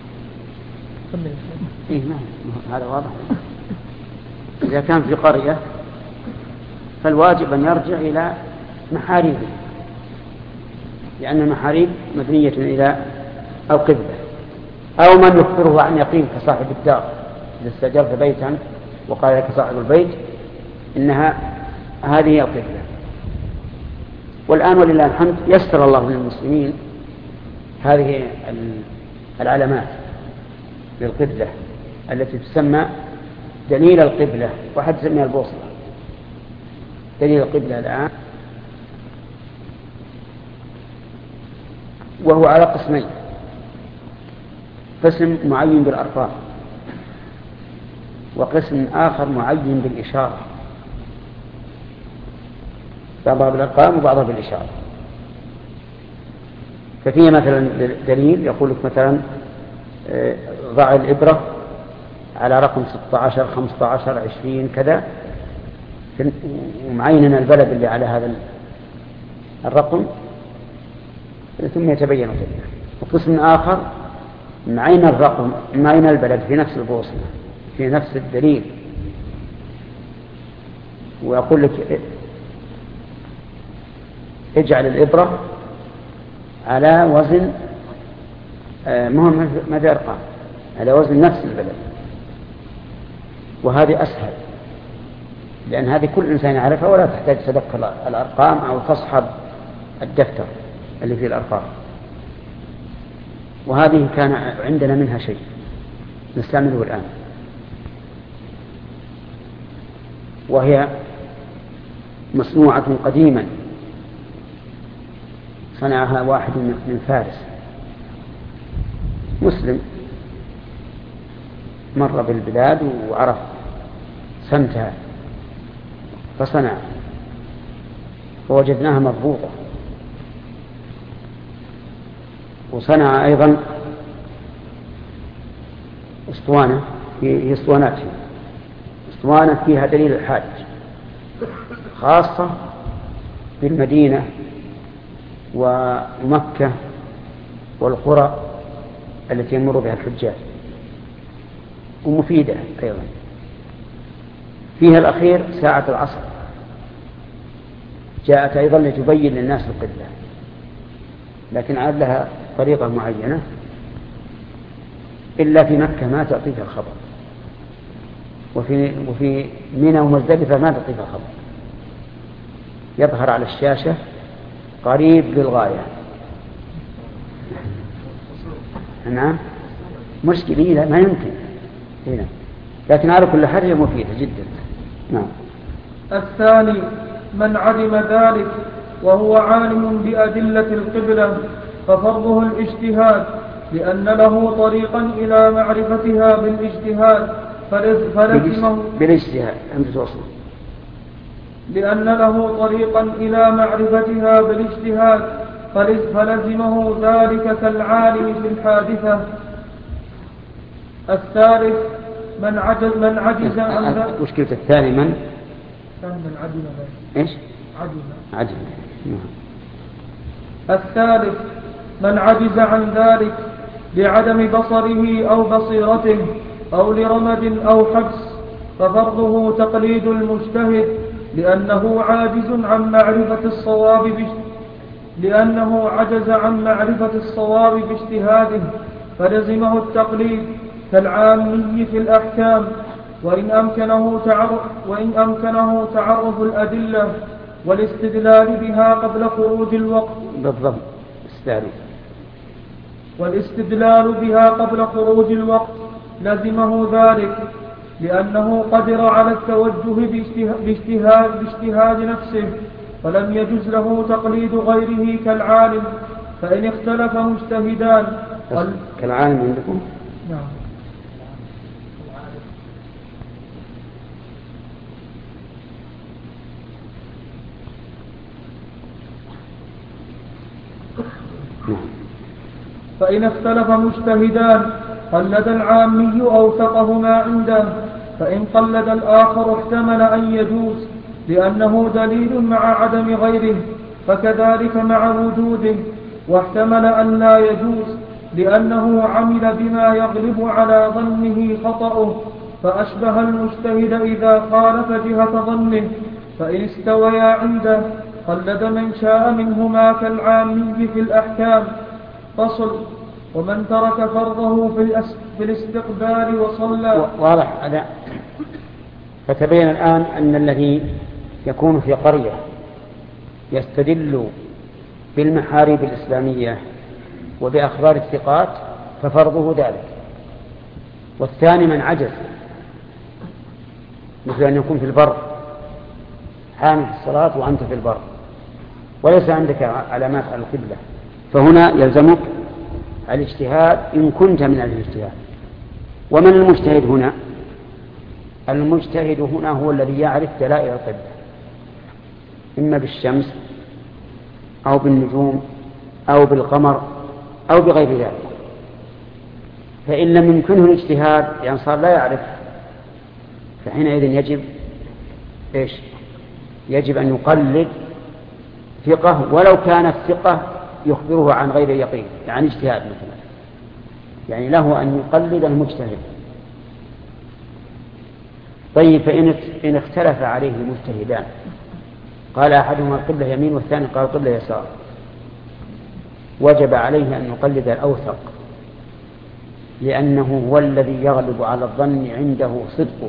هذا واضح. إذا كان في قرية فالواجب أن يرجع إلى محاريبه، لأن المحاريب مبنية إلى القبلة، أو من يخبره عن يقين كصاحب الدار، إذا استأجرت بيتا وقال لك صاحب البيت إنها هذه القبلة. والآن ولله الحمد يسر الله للمسلمين هذه العلامات للقبلة التي تسمى دليل القبلة، واحد يسميها البوصلة. دليل القبلة الآن وهو على قسمين: قسم معين بالأرقام، وقسم آخر معين بالإشارة، بعضها بالأرقام وبعضها بالإشارة. ففيه مثلا دليل يقول لك مثلا ضع الإبرة على رقم 16 15 20 كذا، ومعيننا البلد اللي على هذا الرقم، ثم يتبين القبلة. وقسم آخر معين الرقم معين البلد في نفس البوصلة في نفس الدليل، ويقول لك اجعل الإبرة على وزن ما في أرقام، على وزن نفس البلد، وهذه أسهل لأن هذه كل إنسان يعرفها ولا تحتاج تذكر الأرقام أو تصحب الدفتر اللي فيه الأرقام. وهذه كان عندنا منها شيء نستعمله الآن، وهي مصنوعة قديما صنعها واحد من فارس مسلم، مر بالبلاد وعرف سمتها فصنع، فوجدناها مربوطة. وصنع أيضا اسطوانة، هي اسطوانات، اسطوانة فيها دليل الحاج خاصة بالمدينة ومكة والقرى التي يمر بها الحجاج، ومفيدة أيضا. فيها الأخير ساعة العصر جاءت أيضا لتبين للناس القبلة، لكن عاد لها طريقة معينة، إلا في مكة ما تعطيك الخبر، وفي منى ومزدلفة ما تعطيك الخبر، يظهر على الشاشة قريب للغاية. نعم مشكلة، لا ما يمكن هنا، لكن على كل حال هي مفيدة جدا. نعم. الثاني من عدم ذلك وهو عالم بأدلة القبلة ففرضه الاجتهاد، لأن له طريقا إلى معرفتها بالاجتهاد فلزمه لأن له طريقا إلى معرفتها بالاجتهاد فلزمه ذلك كالعالم في الحادثة. الثالث من عجز عن ذلك. مشكلة الثاني من عدم إيش؟ عدم. الثالث من عجز عن ذلك لعدم بصره أو بصيرته أو لرمد أو حبس ففرضه تقليد المجتهد، لأنه عجز عن معرفة الصواب باجتهاده فلزمه التقليد كالعامي في الأحكام، وإن أمكنه تعرف الأدلة والاستدلال بها قبل خروج الوقت. بالضبط. والاستدلال بها قبل خروج الوقت لزمه ذلك، لأنه قدر على التوجه باجتهاد نفسه، فلم يجز له تقليد غيره كالعالم. فإن اختلف مجتهدان كالعالم عندكم؟ نعم. فإن اختلف مجتهدان قلد العامي أوثقه ما عنده، فإن قلد الآخر احتمل أن يجوز لأنه دليل مع عدم غيره، فكذلك مع وجوده، واحتمل أن لا يجوز لأنه عمل بما يغلب على ظنه خطأه، فأشبه المجتهد إذا خالف جهة ظنه. فإن استويا عنده قلد من شاء منهما كالعامي في الأحكام. فصل. ومن ترك فرضه في الاستقبال وصلى. واضح هذا. فتبين الآن أن الذي يكون في قرية يستدل بالمحاريب الإسلامية وبأخبار الثقات ففرضه ذلك. والثاني من عجز، مثل أن يكون في البر حامل الصلاة وأنت في البر وليس عندك علامات على القبلة، فهنا يلزمك الاجتهاد إن كنت من الاجتهاد. ومن المجتهد هنا؟ المجتهد هنا هو الذي يعرف دلائل القبلة، إما بالشمس أو بالنجوم أو بالقمر أو بغير ذلك. فإن لم يمكنه الاجتهاد يعني صار لا يعرف، فحينئذ يجب أن يقلد ثقة، ولو كان الثقة يخبره عن غير يقين، يعني اجتهاد مثلا، يعني له أن يقلد المجتهد. طيب فإن اختلف عليه المجتهدان، قال أحدهما القبلة يمين والثاني قال القبلة يسار، وجب عليه أن يقلد الأوثق، لأنه هو الذي يغلب على الظن عنده صدقه،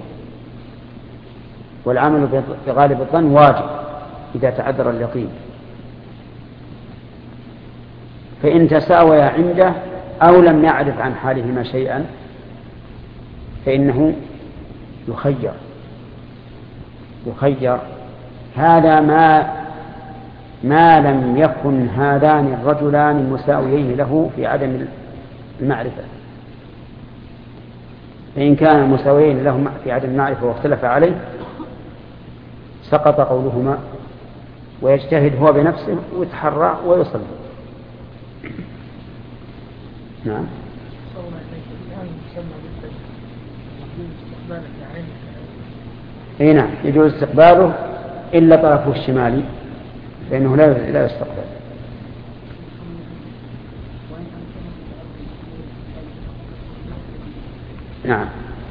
والعمل بغالب الظن واجب إذا تعذر اليقين. فإن تساويا عنده أو لم يعرف عن حالهما شيئا فإنه يخير. هذا ما لم يكن هذان الرجلان مساويين له في عدم المعرفة. فإن كان مساويين له في عدم المعرفة واختلف عليه سقط قولهما، ويجتهد هو بنفسه ويتحرى ويصلي. نعم. نعم يجوز استقباله إلا طرفه الشمالي لأنه لا يستقبل. نعم.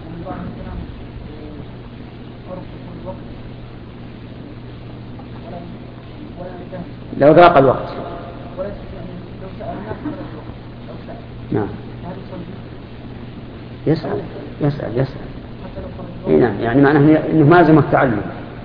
لو ضاق الوقت. نعم. يسأل. نعم يعني معناه أنه ما لازم التعلم،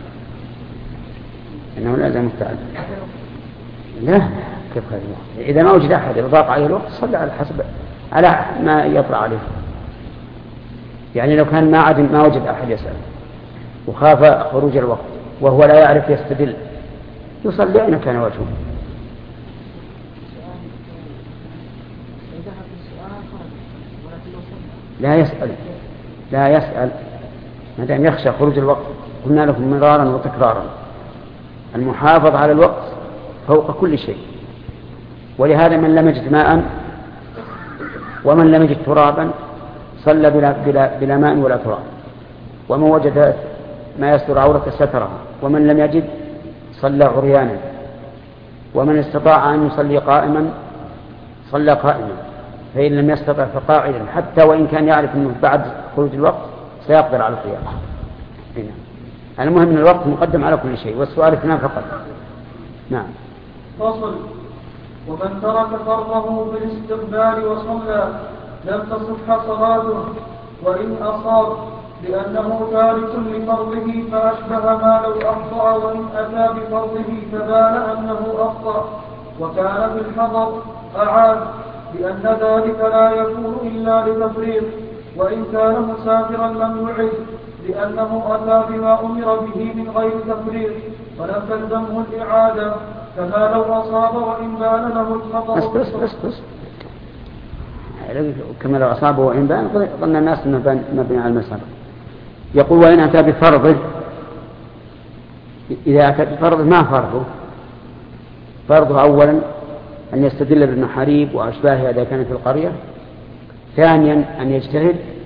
أنه لازم التعلم. لا كيف هذا الوقت؟ إذا ما وجد أحد ضاق عليه الوقت صلى على حسب على ما يطلع عليه. يعني لو كان ما وجد أحد يسأل وخاف خروج الوقت وهو لا يعرف يستدل يصلي أين كان وجهه. لا يسأل ما دام يخشى خروج الوقت. قلنا لكم مرارا وتكرارا المحافظة على الوقت فوق كل شيء. ولهذا من لم يجد ماء ومن لم يجد ترابا صلى بلا ماء ولا تراب، ومن وجد ما يستر عورته ستره، ومن لم يجد صلى عريانا، ومن استطاع أن يصلي قائما صلى قائما، فإن لم يستطع فقاعدا، حتى وإن كان يعرف أنه بعد خروج الوقت سيقدر على القيام. المهم أن الوقت مقدم على كل شيء، والسؤال اثنان فقط. نعم. فصل. ومن ترك فرضه بالاستقبال وصلى لم تصح صلاته، وإن أصاب لأنه تارك لفرضه فأشبه ما لو أخطأ، وإن أتى بفرضه فبان أنه أخطأ وكان في الحضر أعاد، لأن ذلك لا يكون إلا لتفريط، وإن كان مسافرا لم يعد لأنه أتى بما أمر به من غير تفريط ولم تلزمه الإعادة، كما لو أصاب وإن بان له الخطأ. بس. كما لو أصابه وإن بان ظن الناس أنه مبني على المسافة. يقول وإن أتى بفرضه، إذا أتى بفرضه ما فرضه أولا أن يستدل بالمحاريب وأشباهها إذا كان في القرية، ثانيا أن يجتهد